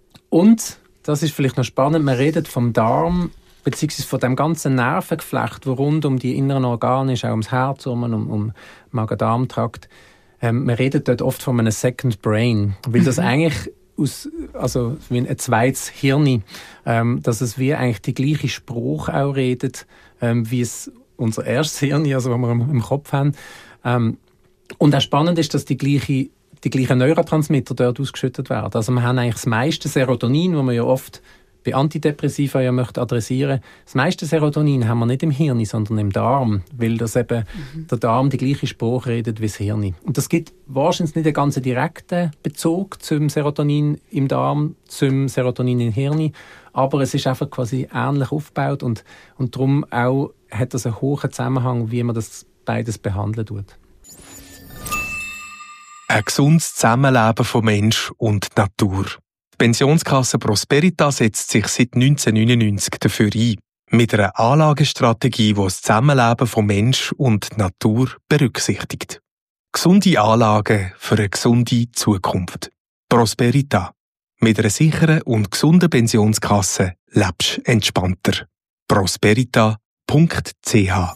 Und, das ist vielleicht noch spannend, man redet vom Darm, beziehungsweise von dem ganzen Nervengeflecht, wo rund um die inneren Organe ist, auch ums Herz, um, um, um Magen-Darm-Trakt. Ähm, man redet dort oft von einem Second Brain, weil das eigentlich aus, also wie ein zweites Hirn, ähm, dass es wie eigentlich die gleiche Sprache auch redet, ähm, wie es unser erstes Hirn, also was wir im, im Kopf haben. Ähm, und auch spannend ist, dass die gleiche, die gleichen Neurotransmitter dort ausgeschüttet werden. Also wir haben eigentlich das meiste Serotonin, wo man ja oft bei Antidepressiva ja möchte adressieren. Das meiste Serotonin haben wir nicht im Hirn, sondern im Darm, weil das eben mhm. der Darm die gleiche Sprache redet wie das Hirn. Und das gibt wahrscheinlich nicht einen ganz direkten Bezug zum Serotonin im Darm, zum Serotonin im Hirn, aber es ist einfach quasi ähnlich aufgebaut und, und darum auch hat das einen hohen Zusammenhang, wie man das beides behandeln tut. Ein gesundes Zusammenleben von Mensch und Natur. Die Pensionskasse Prosperita setzt sich seit neunzehnhundertneunundneunzig dafür ein. Mit einer Anlagestrategie, die das Zusammenleben von Mensch und Natur berücksichtigt. Gesunde Anlagen für eine gesunde Zukunft. Prosperita. Mit einer sicheren und gesunden Pensionskasse lebst du entspannter. prosperita punkt c h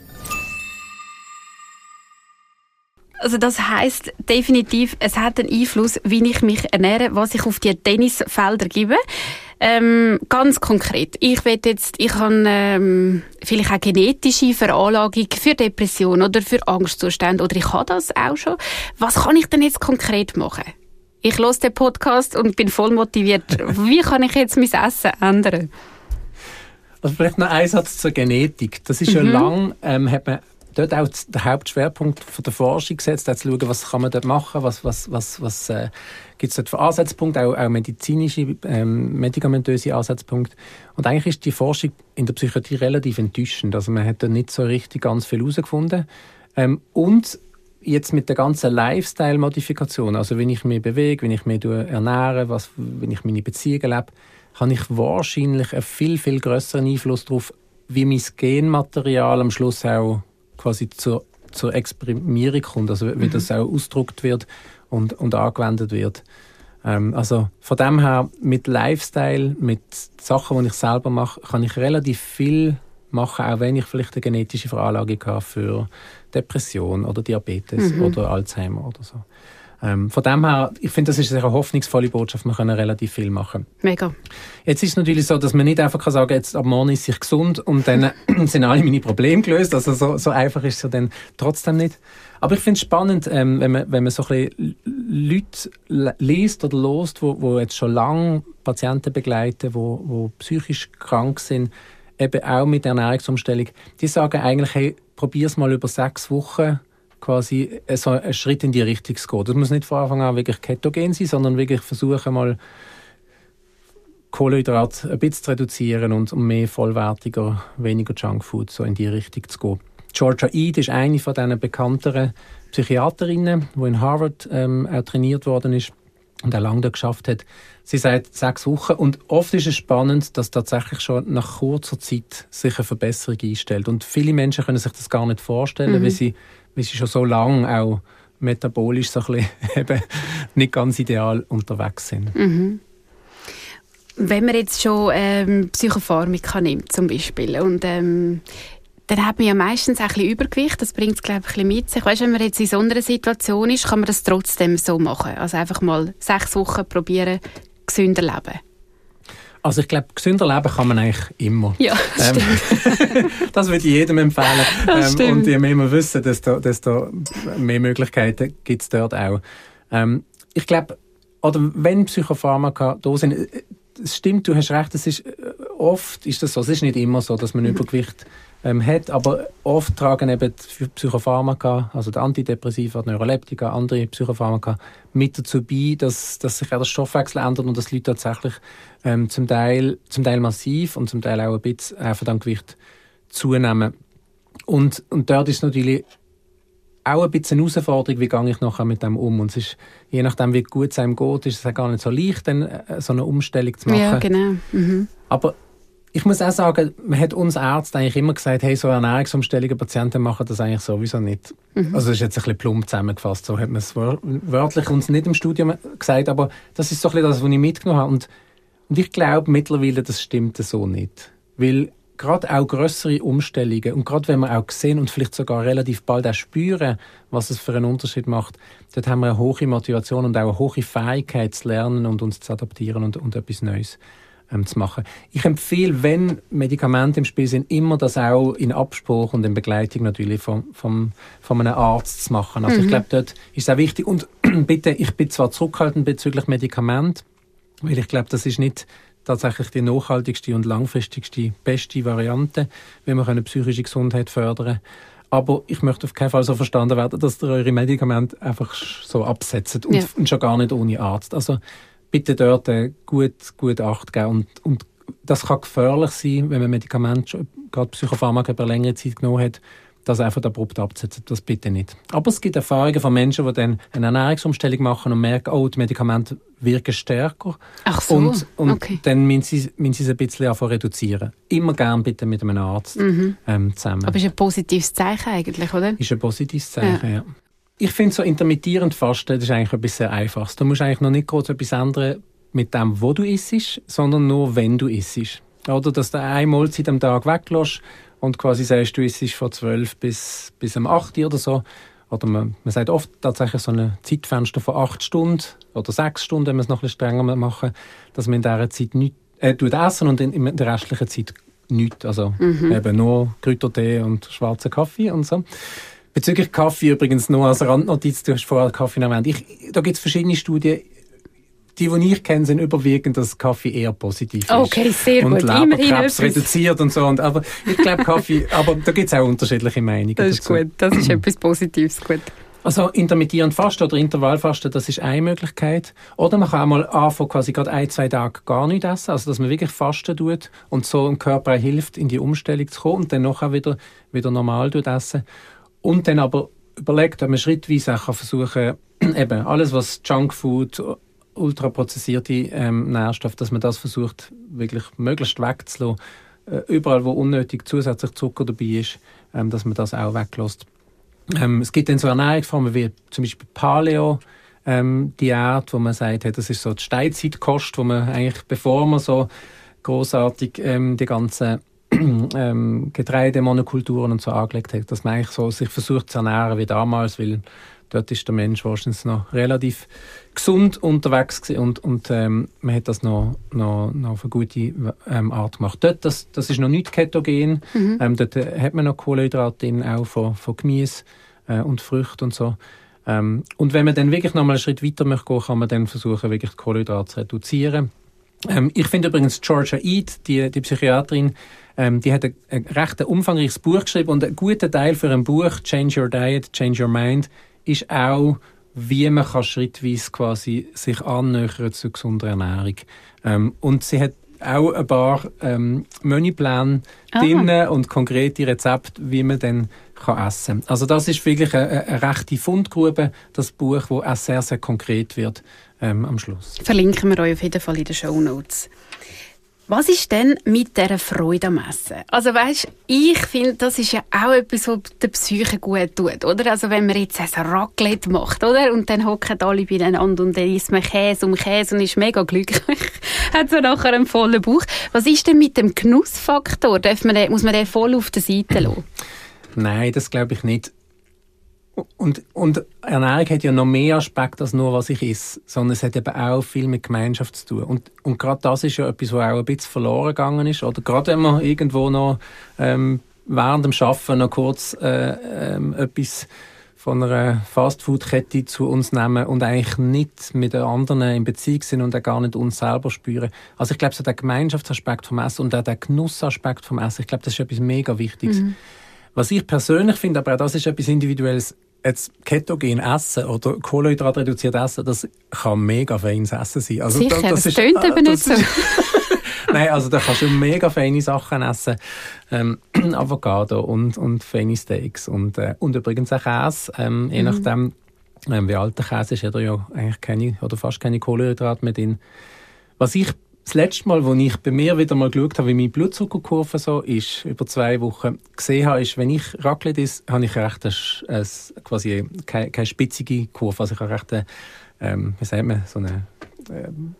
Also das heisst definitiv, es hat einen Einfluss, wie ich mich ernähre, was ich auf die Tennisfelder gebe. Ähm, ganz konkret, ich will jetzt, ich habe ähm, vielleicht auch genetische Veranlagung für Depression oder für Angstzustände oder ich habe das auch schon. Was kann ich denn jetzt konkret machen? Ich höre den Podcast und bin voll motiviert. Wie kann ich jetzt mein Essen ändern? Also vielleicht noch ein Satz zur Genetik. Das ist mhm. ja lang, ähm, hat man dort auch der Hauptschwerpunkt von der Forschung gesetzt, auch zu schauen, was kann man dort machen, was, was, was, was äh, gibt es dort für Ansatzpunkte, auch, auch medizinische, ähm, medikamentöse Ansatzpunkte. Und eigentlich ist die Forschung in der Psychiatrie relativ enttäuschend. Also man hat da nicht so richtig ganz viel herausgefunden. Ähm, und jetzt mit der ganzen Lifestyle-Modifikation, also wenn ich mich bewege, wenn ich mich ernähre, was, wenn ich meine Beziehungen lebe, habe ich wahrscheinlich einen viel, viel grösseren Einfluss darauf, wie mein Genmaterial am Schluss auch quasi zur, zur Exprimierung kommt, also wie mhm. das auch ausgedrückt wird und, und angewendet wird. Ähm, also von dem her, mit Lifestyle, mit Sachen, die ich selber mache, kann ich relativ viel machen, auch wenn ich vielleicht eine genetische Veranlagung habe für Depression oder Diabetes mhm. oder Alzheimer oder so. Ähm, von dem her, ich finde, das ist eine hoffnungsvolle Botschaft, wir können relativ viel machen. Mega. Jetzt ist es natürlich so, dass man nicht einfach kann sagen, jetzt ab morgen ist ich gesund und dann sind alle meine Probleme gelöst. Also so, so einfach ist es ja dann trotzdem nicht. Aber ich finde es spannend, ähm, wenn man, wenn man so ein bisschen Leute liest oder hört, wo, wo jetzt schon lange Patienten begleiten, wo, wo psychisch krank sind, eben auch mit der Ernährungsumstellung, die sagen eigentlich, hey, probier's mal über sechs Wochen quasi so einen Schritt in die Richtung zu gehen. Das muss nicht von Anfang an wirklich ketogen sein, sondern wirklich versuchen mal Kohlenhydrate ein bisschen zu reduzieren und um mehr vollwertiger, weniger Junkfood so in die Richtung zu gehen. Georgia Ede ist eine von diesen bekannteren Psychiaterinnen, die in Harvard ähm, auch trainiert worden ist und auch lange da geschafft hat. Sie sagt sechs Wochen und oft ist es spannend, dass tatsächlich schon nach kurzer Zeit sich eine Verbesserung einstellt. Und viele Menschen können sich das gar nicht vorstellen, mhm. weil, sie, weil sie schon so lange auch metabolisch so ein bisschen eben nicht ganz ideal unterwegs sind. Mhm. Wenn man jetzt schon ähm, Psychopharmaka nimmt zum Beispiel und ähm, dann hat man ja meistens ein bisschen Übergewicht, das bringt es, glaube ich, ein bisschen mit sich. Weißt, wenn man jetzt in so einer Situation ist, kann man das trotzdem so machen. Also einfach mal sechs Wochen probieren, gesünder leben. Also ich glaube, gesünder leben kann man eigentlich immer. Ja, das ähm, stimmt. Das würde ich jedem empfehlen. Das ähm, und je mehr wir wissen, desto, desto mehr Möglichkeiten gibt es dort auch. Ähm, ich glaube, oder wenn Psychopharmaka da sind, es stimmt, du hast recht, es ist, oft ist das so, es ist nicht immer so, dass man mhm. Übergewicht ähm, hat, aber oft tragen eben die Psychopharmaka, also die Antidepressiva, die Neuroleptika, andere Psychopharmaka mit dazu bei, dass, dass sich auch der Stoffwechsel ändert und dass Leute tatsächlich ähm, zum Teil, zum Teil massiv und zum Teil auch ein bisschen äh, von dem Gewicht zunehmen. Und, und dort ist es natürlich auch ein bisschen eine Herausforderung, wie gehe ich nachher mit dem um. Und es ist, je nachdem, wie gut es einem geht, ist es auch gar nicht so leicht, dann so eine Umstellung zu machen. Ja, genau. Mhm. Aber ich muss auch sagen, man hat uns Ärzte eigentlich immer gesagt, hey, so Ernährungsumstellungen, Patienten machen das eigentlich sowieso nicht. Mhm. Also das ist jetzt ein bisschen plump zusammengefasst, so hat man es wörtlich uns nicht im Studium gesagt, aber das ist so ein bisschen das, was ich mitgenommen habe. Und, und ich glaube mittlerweile, das stimmt so nicht. Weil gerade auch grössere Umstellungen und gerade wenn wir auch sehen und vielleicht sogar relativ bald auch spüren, was es für einen Unterschied macht, dort haben wir eine hohe Motivation und auch eine hohe Fähigkeit zu lernen und uns zu adaptieren und, und etwas Neues ähm, zu machen. Ich empfehle, wenn Medikamente im Spiel sind, immer das auch in Abspruch und in Begleitung natürlich vom, vom, von einem Arzt zu machen. Also mhm. ich glaube, dort ist es auch wichtig. Und bitte, ich bin zwar zurückhaltend bezüglich Medikamente, weil ich glaube, das ist nicht tatsächlich die nachhaltigste und langfristigste, beste Variante, wenn wir eine psychische Gesundheit fördern. Aber ich möchte auf keinen Fall so verstanden werden, dass ihr eure Medikamente einfach so absetzt und, ja. und schon gar nicht ohne Arzt. Also bitte dort äh, gut, gut Acht geben. Und, und das kann gefährlich sein, wenn man Medikamente, gerade Psychopharmaka, über längere Zeit genommen hat, das einfach abrupt absetzen. Das bitte nicht. Aber es gibt Erfahrungen von Menschen, die dann eine Ernährungsumstellung machen und merken, oh, die Medikamente wirken stärker. Ach so, und, und okay. dann müssen sie, müssen sie es ein bisschen anfangen reduzieren. Immer gern bitte mit einem Arzt mhm. ähm, zusammen. Aber ist ein positives Zeichen eigentlich, oder? Ist ein positives Zeichen, ja. ja. Ich finde, so intermittierend Fasten, das ist eigentlich etwas sehr Einfaches. Du musst eigentlich noch nicht groß etwas ändern mit dem, wo du isst, sondern nur, wenn du isst. Oder, dass du eine Mahlzeit am Tag weglässt und quasi sagst, du isst von zwölf bis, bis um acht Uhr oder so. Oder man, man sagt oft tatsächlich so ein Zeitfenster von acht Stunden oder sechs Stunden, wenn wir es noch ein bisschen strenger machen, dass man in dieser Zeit nichts äh, essen und in, in der restlichen Zeit nichts. Also mhm. eben nur Kräutertee und schwarzen Kaffee und so. Bezüglich Kaffee übrigens nur als Randnotiz, du hast vorher Kaffee erwähnt. Ich, da gibt es verschiedene Studien. Die, die ich kenne, sind überwiegend, dass Kaffee eher positiv ist. Okay, sehr und gut. Und Leberkrebs reduziert und so. Und, aber ich glaube, Kaffee, aber da gibt es auch unterschiedliche Meinungen Das ist dazu. gut, das ist etwas Positives, gut. Also intermittierend Fasten oder Intervallfasten, das ist eine Möglichkeit. Oder man kann auch mal anfangen, quasi gerade ein, zwei Tage gar nicht essen, also dass man wirklich Fasten tut und so dem Körper hilft, in die Umstellung zu kommen und dann nachher wieder, wieder normal essen. Und dann aber überlegt, ob man schrittweise auch versuchen kann, eben alles, was Junkfood, ultraprozessierte ähm, Nährstoffe, dass man das versucht, wirklich möglichst wegzulassen. Äh, überall, wo unnötig zusätzlich Zucker dabei ist, ähm, dass man das auch weglässt. Ähm, es gibt dann so Ernährungsformen wie zum Beispiel Paleo, ähm, Diät, wo man sagt, hey, das ist so die Steinzeitkost, wo man eigentlich, bevor man so großartig ähm, die ganzen ähm, Getreidemonokulturen und so angelegt hat, dass man eigentlich so sich versucht zu ernähren wie damals, weil dort ist der Mensch wahrscheinlich noch relativ gesund unterwegs gewesen und, und ähm, man hat das noch, noch, noch auf eine gute ähm, Art gemacht. Dort, das, das ist noch nicht ketogen. Mhm. Ähm, dort hat man noch Kohlenhydrate drin, auch von, von Gemüse äh, und Früchten und so. Ähm, und wenn man dann wirklich noch mal einen Schritt weiter möchte gehen, kann man dann versuchen, wirklich die Kohlenhydrate zu reduzieren. Ähm, ich finde übrigens Georgia Ede, die, die Psychiaterin, Ähm, die hat ein, ein recht umfangreiches Buch geschrieben und ein guter Teil für ein Buch, Change Your Diet, Change Your Mind, ist auch, wie man kann schrittweise quasi sich annähern zu gesunder Ernährung. Ähm, und sie hat auch ein paar ähm, Menüpläne drin und konkrete Rezepte, wie man dann kann essen kann. Also das ist wirklich eine, eine rechte Fundgrube, das Buch, das auch sehr, sehr konkret wird ähm, am Schluss. Verlinken wir euch auf jeden Fall in den Shownotes. Was ist denn mit dieser Freude am Essen? Also weisst, ich finde, das ist ja auch etwas, was der Psyche gut tut, oder? Also wenn man jetzt ein Raclette macht, oder? Und dann hocken alle beieinander und dann isst man Käse um Käse und ist mega glücklich. Hat so nachher einen vollen Bauch. Was ist denn mit dem Genussfaktor? Darf man den, muss man den voll auf der Seite lassen? Nein, das glaube ich nicht. Und, und Ernährung hat ja noch mehr Aspekte als nur, was ich esse, sondern es hat eben auch viel mit Gemeinschaft zu tun. Und, und gerade das ist ja etwas, was auch ein bisschen verloren gegangen ist. Oder gerade wenn man irgendwo noch ähm, während dem Arbeiten noch kurz äh, ähm, etwas von einer Fastfood-Kette zu uns nehmen und eigentlich nicht mit den anderen in Beziehung sind und auch gar nicht uns selber spüren. Also ich glaube, so der Gemeinschaftsaspekt vom Essen und auch der Genussaspekt vom Essen, ich glaube, das ist etwas mega Wichtiges. Mhm. Was ich persönlich finde, aber auch das ist etwas Individuelles, jetzt ketogen essen oder kohlenhydratreduziert essen, das kann mega feines Essen sein. Also sicher, das, das tönt eben nicht so. Nein, also da kannst du mega feine Sachen essen. Ähm, Avocado und, und feine Steaks und, äh, und übrigens auch Käse. Ähm, mhm. Je nachdem, ähm, wie alt der Käse ist, hat er ja eigentlich keine oder fast keine Kohlenhydrate mehr drin. Was ich das letzte Mal, als ich bei mir wieder mal geschaut habe, wie meine Blutzuckerkurve so ist, über zwei Wochen gesehen habe, ist, wenn ich Raclette esse, habe ich recht eine, eine, quasi keine, keine spitzige Kurve. Also ich habe recht eine, ähm, wie sagt man, so eine ähm,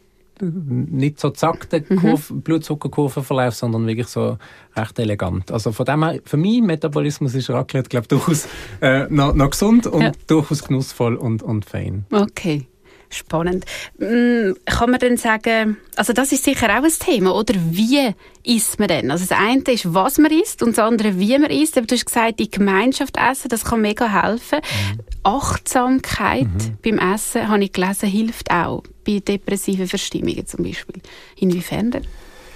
nicht so zackte Kurve, mhm. Blutzuckerkurvenverlauf, sondern wirklich so recht elegant. Also von dem her, für meinen Metabolismus ist Raclette, glaube ich, durchaus äh, noch, noch gesund und ja. durchaus genussvoll und, und fein. Okay. Spannend. Kann man denn sagen, also das ist sicher auch ein Thema, oder? Wie isst man denn? Also das eine ist, was man isst und das andere, wie man isst. Aber du hast gesagt, die Gemeinschaft essen, das kann mega helfen. Mhm. Achtsamkeit mhm. beim Essen, habe ich gelesen, hilft auch bei depressiven Verstimmungen zum Beispiel. Inwiefern denn?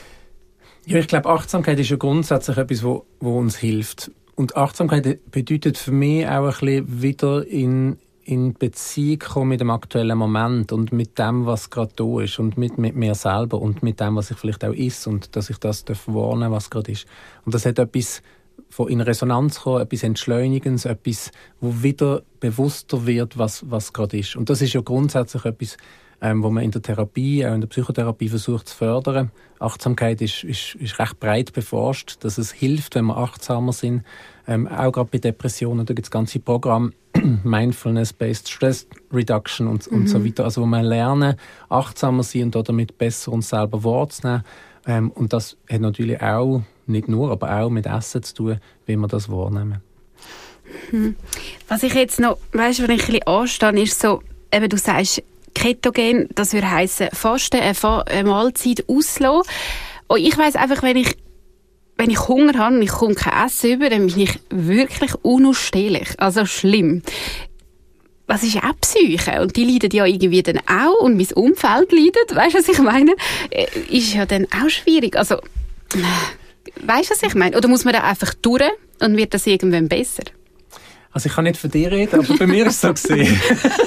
Ja, ich glaube, Achtsamkeit ist ja grundsätzlich etwas, wo, wo uns hilft. Und Achtsamkeit bedeutet für mich auch ein bisschen wieder in in Beziehung kommen mit dem aktuellen Moment und mit dem, was gerade da ist und mit, mit mir selber und mit dem, was ich vielleicht auch ist und dass ich das wahrnehmen darf, was gerade ist. Und das hat etwas von in Resonanz kommen, etwas Entschleunigendes, etwas, wo wieder bewusster wird, was, was gerade ist. Und das ist ja grundsätzlich etwas, ähm, wo man in der Therapie, auch in der Psychotherapie versucht zu fördern. Achtsamkeit ist, ist, ist recht breit beforscht, dass es hilft, wenn wir achtsamer sind. Ähm, auch gerade bei Depressionen, da gibt es ganze Programme, Mindfulness-Based Stress Reduction und, mhm. und so weiter. Also wo wir lernen, achtsamer sein und damit besser uns selber wahrzunehmen. Ähm, und das hat natürlich auch, nicht nur, aber auch mit Essen zu tun, wie wir das wahrnehmen. Mhm. Was ich jetzt noch, weißt du, wenn ich ein bisschen anstehe, ist so, eben du sagst, Ketogen, das würde heissen, Fasten, eine, Fa- eine Mahlzeit auslassen. Und ich weiss einfach, wenn ich Wenn ich Hunger habe und ich komme kein Essen über, dann bin ich wirklich unausstehlich. Also schlimm. Was ist auch Psyche? Und die leiden ja irgendwie dann auch. Und mein Umfeld leidet. Weißt du, was ich meine? Ist ja dann auch schwierig. Also, weißt du, was ich meine? Oder muss man da einfach durch und wird das irgendwann besser? Also ich kann nicht für dich reden, aber bei mir ist es so gesehen.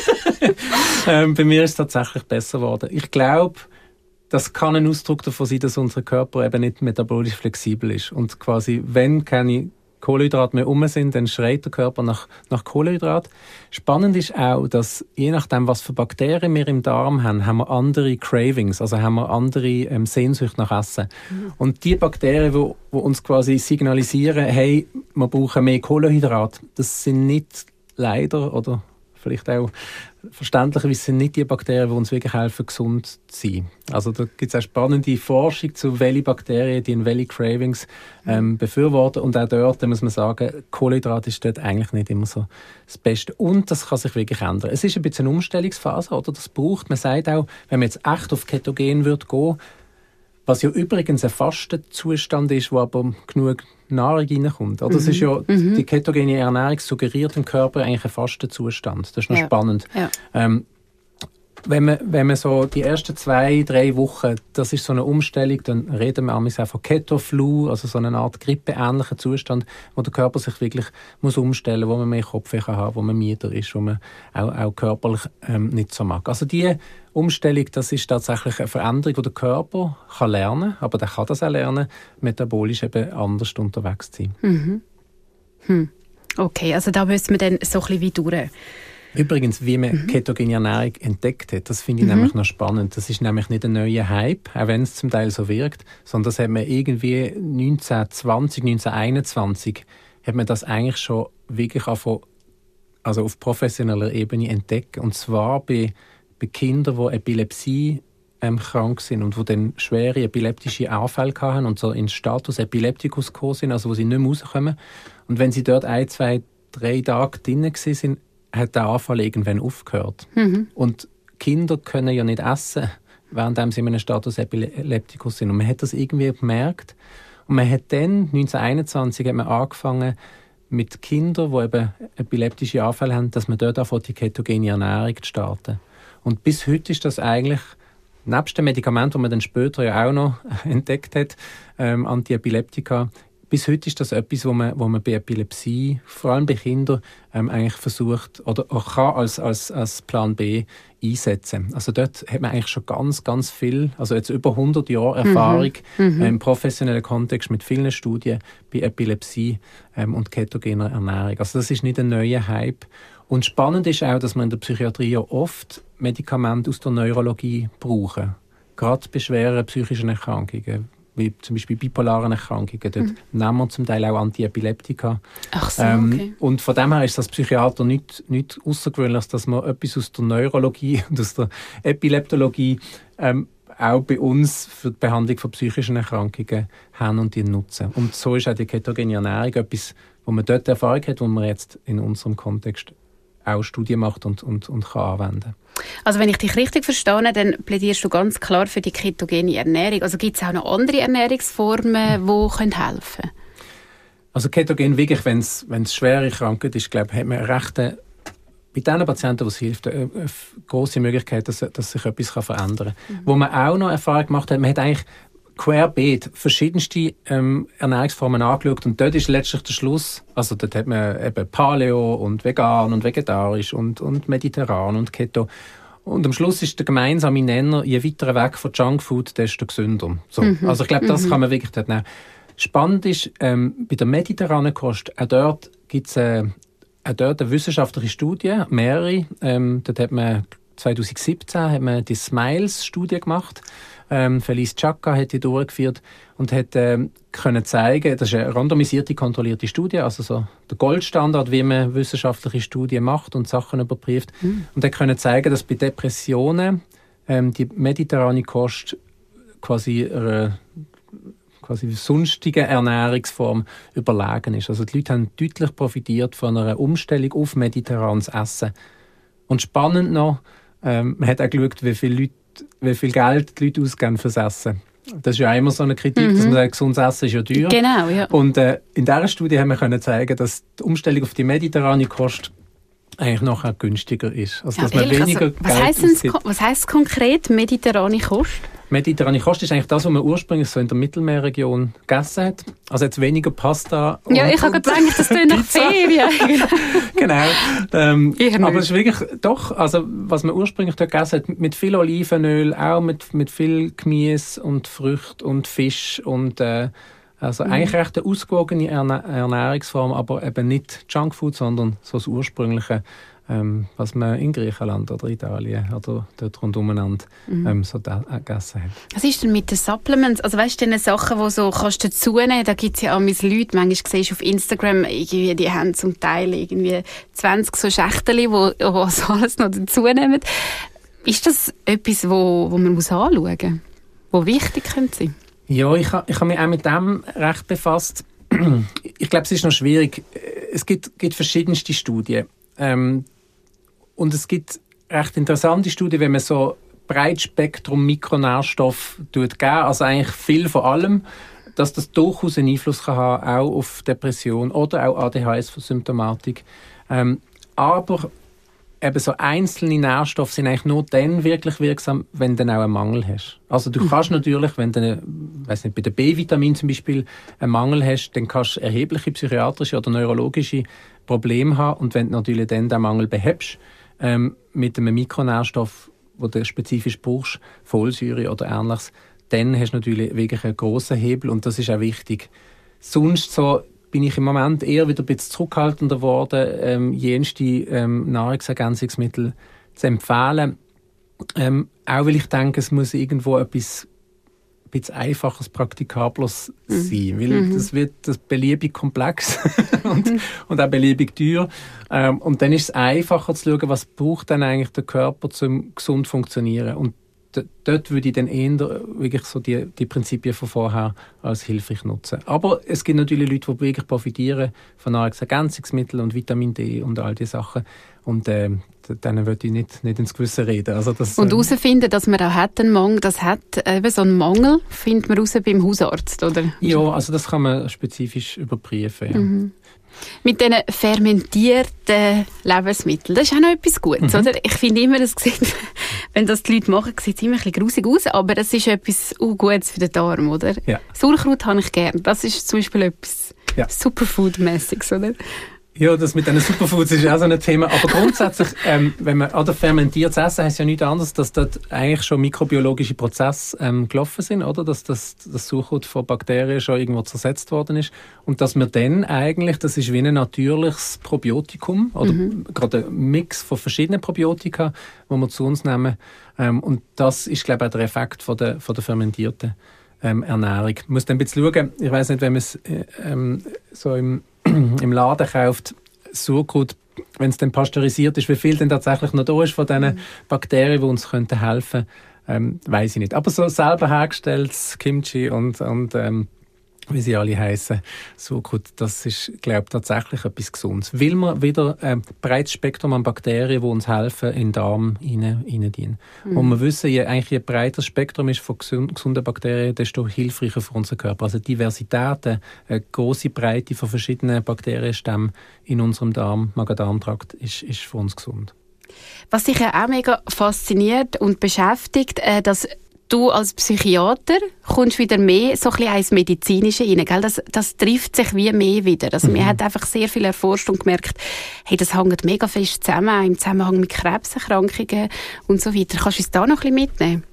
ähm, bei mir ist es tatsächlich besser geworden. Ich glaube, das kann ein Ausdruck davon sein, dass unser Körper eben nicht metabolisch flexibel ist. Und quasi, wenn keine Kohlenhydrate mehr um sind, dann schreit der Körper nach, nach Kohlenhydrat. Spannend ist auch, dass je nachdem, was für Bakterien wir im Darm haben, haben wir andere Cravings, also haben wir andere ähm, Sehnsucht nach Essen. Mhm. Und die Bakterien, die, die uns quasi signalisieren, hey, wir brauchen mehr Kohlenhydrat, das sind nicht leider oder vielleicht auch verständlicherweise sind nicht die Bakterien, die uns wirklich helfen, gesund zu sein. Also da gibt es auch spannende Forschung zu welchen Bakterien, die in welche Cravings ähm, befürworten. Und auch dort muss man sagen, Kohlenhydrat ist dort eigentlich nicht immer so das Beste. Und das kann sich wirklich ändern. Es ist ein bisschen eine Umstellungsphase, oder? Das braucht, man sagt auch, wenn man jetzt echt auf Ketogen würde gehen, was ja übrigens ein Fastenzustand ist, wo aber genug Nahrung reinkommt. Oder? Das ist ja, mhm. die ketogene Ernährung suggeriert im Körper eigentlich einen Fastenzustand. Das ist noch ja. spannend. Ja. Ähm, wenn man, wenn man so die ersten zwei, drei Wochen, das ist so eine Umstellung, dann reden wir auch von Keto-Flu, also so eine Art grippeähnlichen Zustand, wo der Körper sich wirklich muss umstellen, wo man mehr Kopfweh kann haben, wo man müder ist, wo man auch, auch körperlich ähm, nicht so mag. Also die Umstellung, das ist tatsächlich eine Veränderung, die der Körper kann lernen, aber der kann das auch lernen, metabolisch eben anders unterwegs zu sein. Mhm. Hm. Okay, also da müssen wir dann so ein bisschen wie durch. Übrigens, wie man mhm. ketogene Ernährung entdeckt hat, das finde ich mhm. nämlich noch spannend. Das ist nämlich nicht ein neuer Hype, auch wenn es zum Teil so wirkt, sondern das hat man irgendwie neunzehnhundertzwanzig, neunzehnhunderteinundzwanzig hat man das eigentlich schon wirklich auf, also auf professioneller Ebene entdeckt. Und zwar bei, bei Kindern, die Epilepsie ähm, krank sind und die dann schwere epileptische Anfälle hatten und so in Status Epilepticus gekommen sind, also wo sie nicht mehr rauskommen. Und wenn sie dort ein, zwei, drei Tage drin waren, hat der Anfall irgendwann aufgehört. Mhm. Und Kinder können ja nicht essen, während sie in einem Status Epilepticus sind. Und man hat das irgendwie gemerkt. Und man hat dann, neunzehnhunderteinundzwanzig, hat man angefangen, mit Kindern, die eben epileptische Anfälle haben, dass man dort anfängt, die ketogene Ernährung zu starten. Und bis heute ist das eigentlich, nebst dem Medikament, das man dann später ja auch noch entdeckt hat, ähm, Antiepileptika, bis heute ist das etwas, wo man, wo man bei Epilepsie, vor allem bei Kindern, ähm, eigentlich versucht oder auch kann als, als, als Plan B einsetzen. Also dort hat man eigentlich schon ganz, ganz viel, also jetzt über hundert Jahre Erfahrung mhm. äh, im professionellen Kontext mit vielen Studien bei Epilepsie ähm, und ketogener Ernährung. Also das ist nicht ein neuer Hype. Und spannend ist auch, dass man in der Psychiatrie ja oft Medikamente aus der Neurologie brauchen. Gerade bei schweren psychischen Erkrankungen, wie zum Beispiel bipolaren Erkrankungen. Dort mhm. nehmen wir zum Teil auch Antiepileptika. Ach so, ähm, okay. Und von dem her ist das Psychiater nicht, nicht außergewöhnlich, dass man etwas aus der Neurologie und aus der Epileptologie ähm, auch bei uns für die Behandlung von psychischen Erkrankungen haben und die nutzen. Und so ist auch die ketogene Ernährung etwas, wo man dort Erfahrung hat, wo man jetzt in unserem Kontext auch Studien macht und, und, und kann anwenden. Also wenn ich dich richtig verstehe, dann plädierst du ganz klar für die ketogene Ernährung. Also gibt es auch noch andere Ernährungsformen, die helfen können? Also ketogen wirklich, wenn es schwere Krankheit ist, glaube ich, hat man recht, bei den Patienten, die es hilft, eine, eine grosse Möglichkeit, dass, dass sich etwas verändern kann. Mhm. Wo man auch noch Erfahrung gemacht hat, man hat eigentlich querbeet verschiedenste ähm, Ernährungsformen angeschaut und dort ist letztlich der Schluss, also dort hat man eben Paleo und vegan und vegetarisch und, und mediterran und Keto und am Schluss ist der gemeinsame Nenner, je weiter weg von Junkfood, desto gesünder. So. Mhm. Also ich glaube, das mhm. kann man wirklich dort nehmen. Spannend ist, ähm, bei der mediterranen Kost, auch dort gibt es äh, auch dort eine wissenschaftliche Studie, mehrere, ähm, dort hat man zwanzig siebzehn hat man die Smiles-Studie gemacht. Ähm, Felice Chaka hat die durchgeführt und hat ähm, können zeigen, das ist eine randomisierte, kontrollierte Studie, also so der Goldstandard, wie man wissenschaftliche Studien macht und Sachen überprüft. Mhm. Und hat können zeigen, dass bei Depressionen ähm, die mediterrane Kost quasi eine quasi sonstige Ernährungsform überlegen ist. Also die Leute haben deutlich profitiert von einer Umstellung auf mediterranes Essen. Und spannend noch, ähm, man hat auch geschaut, wie viele Leute wie viel Geld die Leute ausgeben fürs Essen. Das ist ja immer so eine Kritik, mhm. dass man sagt, gesundes Essen ist ja teuer. Genau, ja. Und äh, in dieser Studie haben wir können zeigen, dass die Umstellung auf die mediterrane Kost eigentlich nachher günstiger ist. Also, ja, dass man ehrlich, weniger also, was Geld heisst ausgibt. Was heisst konkret mediterrane Kost? Mediterrane Kost ist eigentlich das, was man ursprünglich so in der Mittelmeerregion gegessen hat. Also jetzt weniger Pasta. Ja, ich habe gedacht, das klingt nach Ferien. Genau. Ähm, aber es ist wirklich doch, also was man ursprünglich dort gegessen hat, mit viel Olivenöl, auch mit, mit viel Gemüse und Früchte und Fisch und äh, also mhm. eigentlich recht eine ausgewogene Erne- Ernährungsform, aber eben nicht Junkfood, sondern so das ursprüngliche, ähm, was man in Griechenland oder Italien oder dort rundumeinander mhm. ähm, so da, äh, gegessen hat. Was ist denn mit den Supplements? Also weißt du, diese Sachen, die so kannst du dazu nehmen, da gibt es ja auch Leute, manchmal siehst du auf Instagram, irgendwie, die haben zum Teil irgendwie zwanzig so Schächtchen, wo, wo so alles noch dazu nehmen. Ist das etwas, wo, wo man muss anschauen muss, wo wichtig könnte sein? Ja, ich habe ich ha mich auch mit dem recht befasst. Ich glaube, es ist noch schwierig. Es gibt, gibt verschiedenste Studien. Ähm, und es gibt recht interessante Studien, wenn man so Breitspektrum Mikronährstoff geben, also eigentlich viel von allem, dass das durchaus einen Einfluss kann haben, auch auf Depression oder auch A D H S-Symptomatik. Ähm, aber eben so einzelne Nährstoffe sind eigentlich nur dann wirklich wirksam, wenn du dann auch einen Mangel hast. Also du kannst natürlich, wenn du, weiß nicht, bei den B-Vitaminen zum Beispiel einen Mangel hast, dann kannst du erhebliche psychiatrische oder neurologische Probleme haben. Und wenn du natürlich dann den Mangel behebst, ähm, mit einem Mikronährstoff, den du spezifisch brauchst, Folsäure oder ähnliches, dann hast du natürlich wirklich einen grossen Hebel und das ist auch wichtig. Sonst so bin ich im Moment eher wieder ein bisschen zurückhaltender geworden, ähm, jenste ähm, Nahrungsergänzungsmittel zu empfehlen. Ähm, auch weil ich denke, es muss irgendwo etwas ein bisschen einfaches, praktikables mhm. sein. Weil mhm. das wird das beliebig komplex und, mhm. und auch beliebig teuer. Ähm, und dann ist es einfacher zu schauen, was braucht denn eigentlich der Körper, um gesund zu funktionieren. Und dort würde ich dann eher wirklich so die, die Prinzipien von vorher als hilfreich nutzen. Aber es gibt natürlich Leute, die wirklich profitieren von Nahrungsergänzungsmitteln und Vitamin D und all diese Sachen. Und äh, denen würde ich nicht, nicht ins Gewissen reden. Also das, und herausfinden, dass man auch hat einen Mangel, das hat eben so einen Mangel, findet man raus beim Hausarzt, oder? Ja, also das kann man spezifisch überprüfen. Ja. Mhm. Mit diesen fermentierten Lebensmitteln, das ist auch noch etwas Gutes, mhm. oder? Ich finde immer, das sieht, wenn das die Leute machen, sieht es immer ein bisschen grusig aus, aber das ist etwas uh, Gutes für den Darm, oder? Ja. Sauerkraut habe ich gerne. Das ist zum Beispiel etwas ja. Superfood-mässiges, oder? Ja, das mit den Superfoods ist auch so ein Thema. Aber grundsätzlich, ähm, wenn man oder fermentiertes Essen, heisst ja nichts anderes, dass dort eigentlich schon mikrobiologische Prozesse ähm, gelaufen sind, oder? Dass das, das Sauerkraut von Bakterien schon irgendwo zersetzt worden ist. Und dass wir dann eigentlich, das ist wie ein natürliches Probiotikum, oder mhm. gerade ein Mix von verschiedenen Probiotika, die wir zu uns nehmen. Ähm, und das ist, glaube ich, auch der Effekt von der, von der fermentierten ähm, Ernährung. Man muss dann ein bisschen schauen, ich weiss nicht, wenn man es äh, ähm, so im im Laden kauft, Sauerkraut, wenn es dann pasteurisiert ist, wie viel denn tatsächlich noch da ist von diesen Bakterien, die uns könnten helfen könnten, ähm, weiss ich nicht. Aber so selber hergestelltes Kimchi und, und ähm, wie sie alle heissen, Sauerkraut, das ist, glaube ich, tatsächlich etwas Gesundes. Weil wir wieder ein ähm, breites Spektrum an Bakterien, die uns helfen, in den Darm hineindienen. Mhm. Und wir wissen, je, eigentlich je breiter das Spektrum ist von gesunden Bakterien, desto hilfreicher für unseren Körper. Also Diversität, eine grosse Breite von verschiedenen Bakterienstämmen in unserem Darm, Magen-Darm-Trakt, ist, ist für uns gesund. Was sich ja auch mega fasziniert und beschäftigt, äh, dass du als Psychiater kommst wieder mehr so ein bisschen ins Medizinische rein, gell? Das, das trifft sich wie mehr wieder. Also, mhm. Man hat einfach sehr viel erforscht und gemerkt, hey, das hängt mega fest zusammen, auch im Zusammenhang mit Krebserkrankungen und so weiter. Kannst du uns da noch ein bisschen mitnehmen?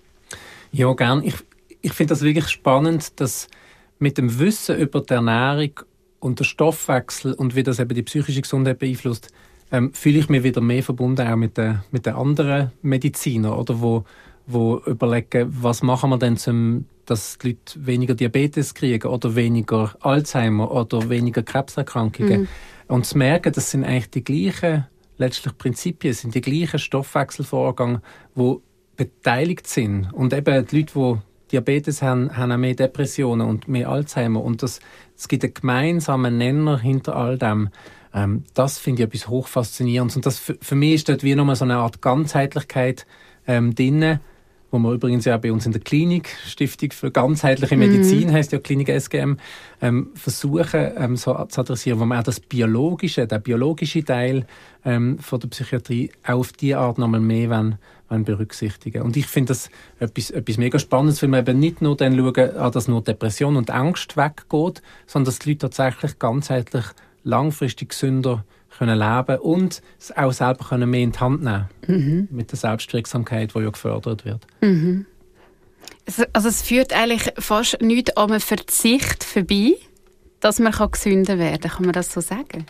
Ja, gerne. Ich, ich finde das wirklich spannend, dass mit dem Wissen über die Ernährung und den Stoffwechsel und wie das eben die psychische Gesundheit beeinflusst, ähm, fühle ich mich wieder mehr verbunden auch mit den, mit den anderen Medizinern, oder, wo wo überlegen, was machen wir denn, zum, dass die Leute weniger Diabetes kriegen oder weniger Alzheimer oder weniger Krebserkrankungen. Mhm. Und zu merken, das sind eigentlich die gleichen letztlich Prinzipien, sind die gleichen Stoffwechselvorgänge, die beteiligt sind. Und eben die Leute, die Diabetes haben, haben auch mehr Depressionen und mehr Alzheimer. Und das, es gibt einen gemeinsamen Nenner hinter all dem. Ähm, das finde ich etwas hochfaszinierendes. Und das für, für mich ist dort wie nochmal so eine Art Ganzheitlichkeit ähm, drin, wo wir übrigens ja bei uns in der Klinik, Stiftung für ganzheitliche Medizin, mm. heisst ja Klinik S G M, ähm, versuchen ähm, so zu adressieren, wo man auch das Biologische, der biologische Teil ähm, von der Psychiatrie auch auf diese Art nochmal mehr wollen, wollen berücksichtigen. Und ich finde das etwas, etwas mega Spannendes, weil wir eben nicht nur dann schauen, dass nur Depression und Angst weggeht, sondern dass die Leute tatsächlich ganzheitlich langfristig gesünder können leben und es auch selber können mehr in die Hand nehmen mhm. mit der Selbstwirksamkeit, die ja gefördert wird. Mhm. Also es führt eigentlich fast nichts an einem Verzicht vorbei, dass man gesünder werden kann. Kann man das so sagen?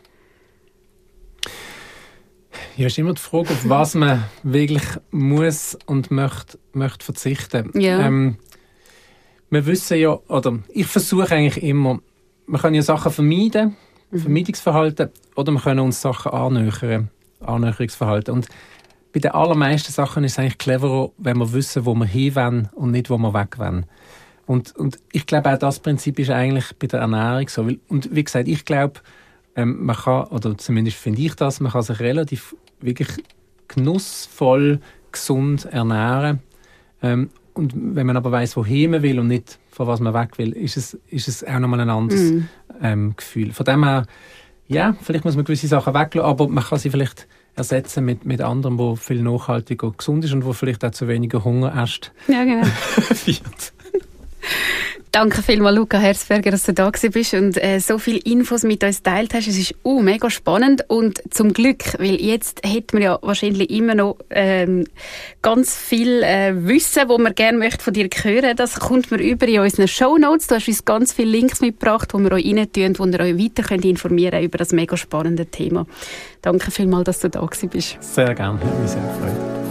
Ja, es ist immer die Frage, auf was man wirklich muss und möchte, möchte verzichten. Ja. Ähm, wir wissen ja, oder ich versuche eigentlich immer, man kann ja Sachen vermeiden, Mhm. Vermeidungsverhalten, oder wir können uns Sachen annähern, Annäherungsverhalten. Und bei den allermeisten Sachen ist es eigentlich cleverer, wenn wir wissen, wo wir hin wollen und nicht, wo wir weg wollen. Und, und ich glaube, auch das Prinzip ist eigentlich bei der Ernährung so. Und wie gesagt, ich glaube, ähm, man kann, oder zumindest finde ich das, man kann sich relativ wirklich genussvoll, gesund ernähren. Ähm, und wenn man aber weiss, wohin man will und nicht von was man weg will, ist es, ist es auch nochmal ein anderes mm. ähm, Gefühl. Von dem her, ja, vielleicht muss man gewisse Sachen weglassen, aber man kann sie vielleicht ersetzen mit, mit anderem, wo viel nachhaltiger und gesund ist und wo vielleicht auch zu weniger Hunger erst ja, genau. wird. Danke vielmals, Luca Herzberger, dass du da bist und äh, so viele Infos mit uns geteilt hast. Es ist uh, mega spannend und zum Glück, weil jetzt hätten wir ja wahrscheinlich immer noch ähm, ganz viel äh, Wissen, das man gerne möchte von dir hören. Das kommt mir über in unseren Shownotes. Du hast uns ganz viele Links mitgebracht, die wir euch rein tun, wo ihr euch weiter könnt informieren über das mega spannende Thema. Danke vielmals, dass du da bist. Sehr gerne, hat mich sehr gefreut.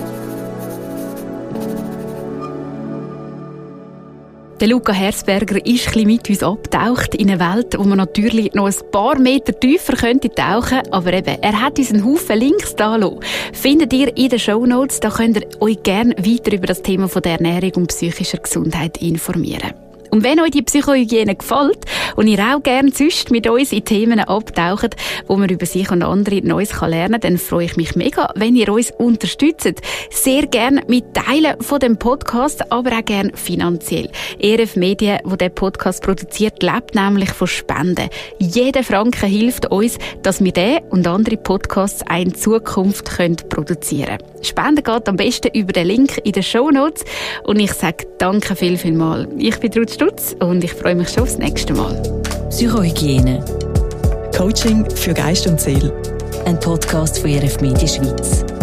Der Luca Herzberger ist ein bisschen mit uns abgetaucht in eine Welt, wo man natürlich noch ein paar Meter tiefer könnte tauchen, aber eben, er hat uns einen Haufen Links da lassen. Findet ihr in den Shownotes, da könnt ihr euch gerne weiter über das Thema von der Ernährung und psychischer Gesundheit informieren. Und wenn euch die Psychohygiene gefällt und ihr auch gerne sonst mit uns in Themen abtaucht, wo man über sich und andere Neues lernen kann, dann freue ich mich mega, wenn ihr uns unterstützt. Sehr gerne mit Teilen von dem Podcast, aber auch gerne finanziell. E R F Medien, wo der Podcast produziert, lebt nämlich von Spenden. Jeder Franken hilft uns, dass wir den und andere Podcasts auch in Zukunft können produzieren können. Spenden geht am besten über den Link in den Shownotes. Und ich sage danke viel, viel mal. Ich bin Ruth Stutz und ich freue mich schon aufs nächste Mal. Psychohygiene. Coaching für Geist und Seele. Ein Podcast von E R F Medien Schweiz.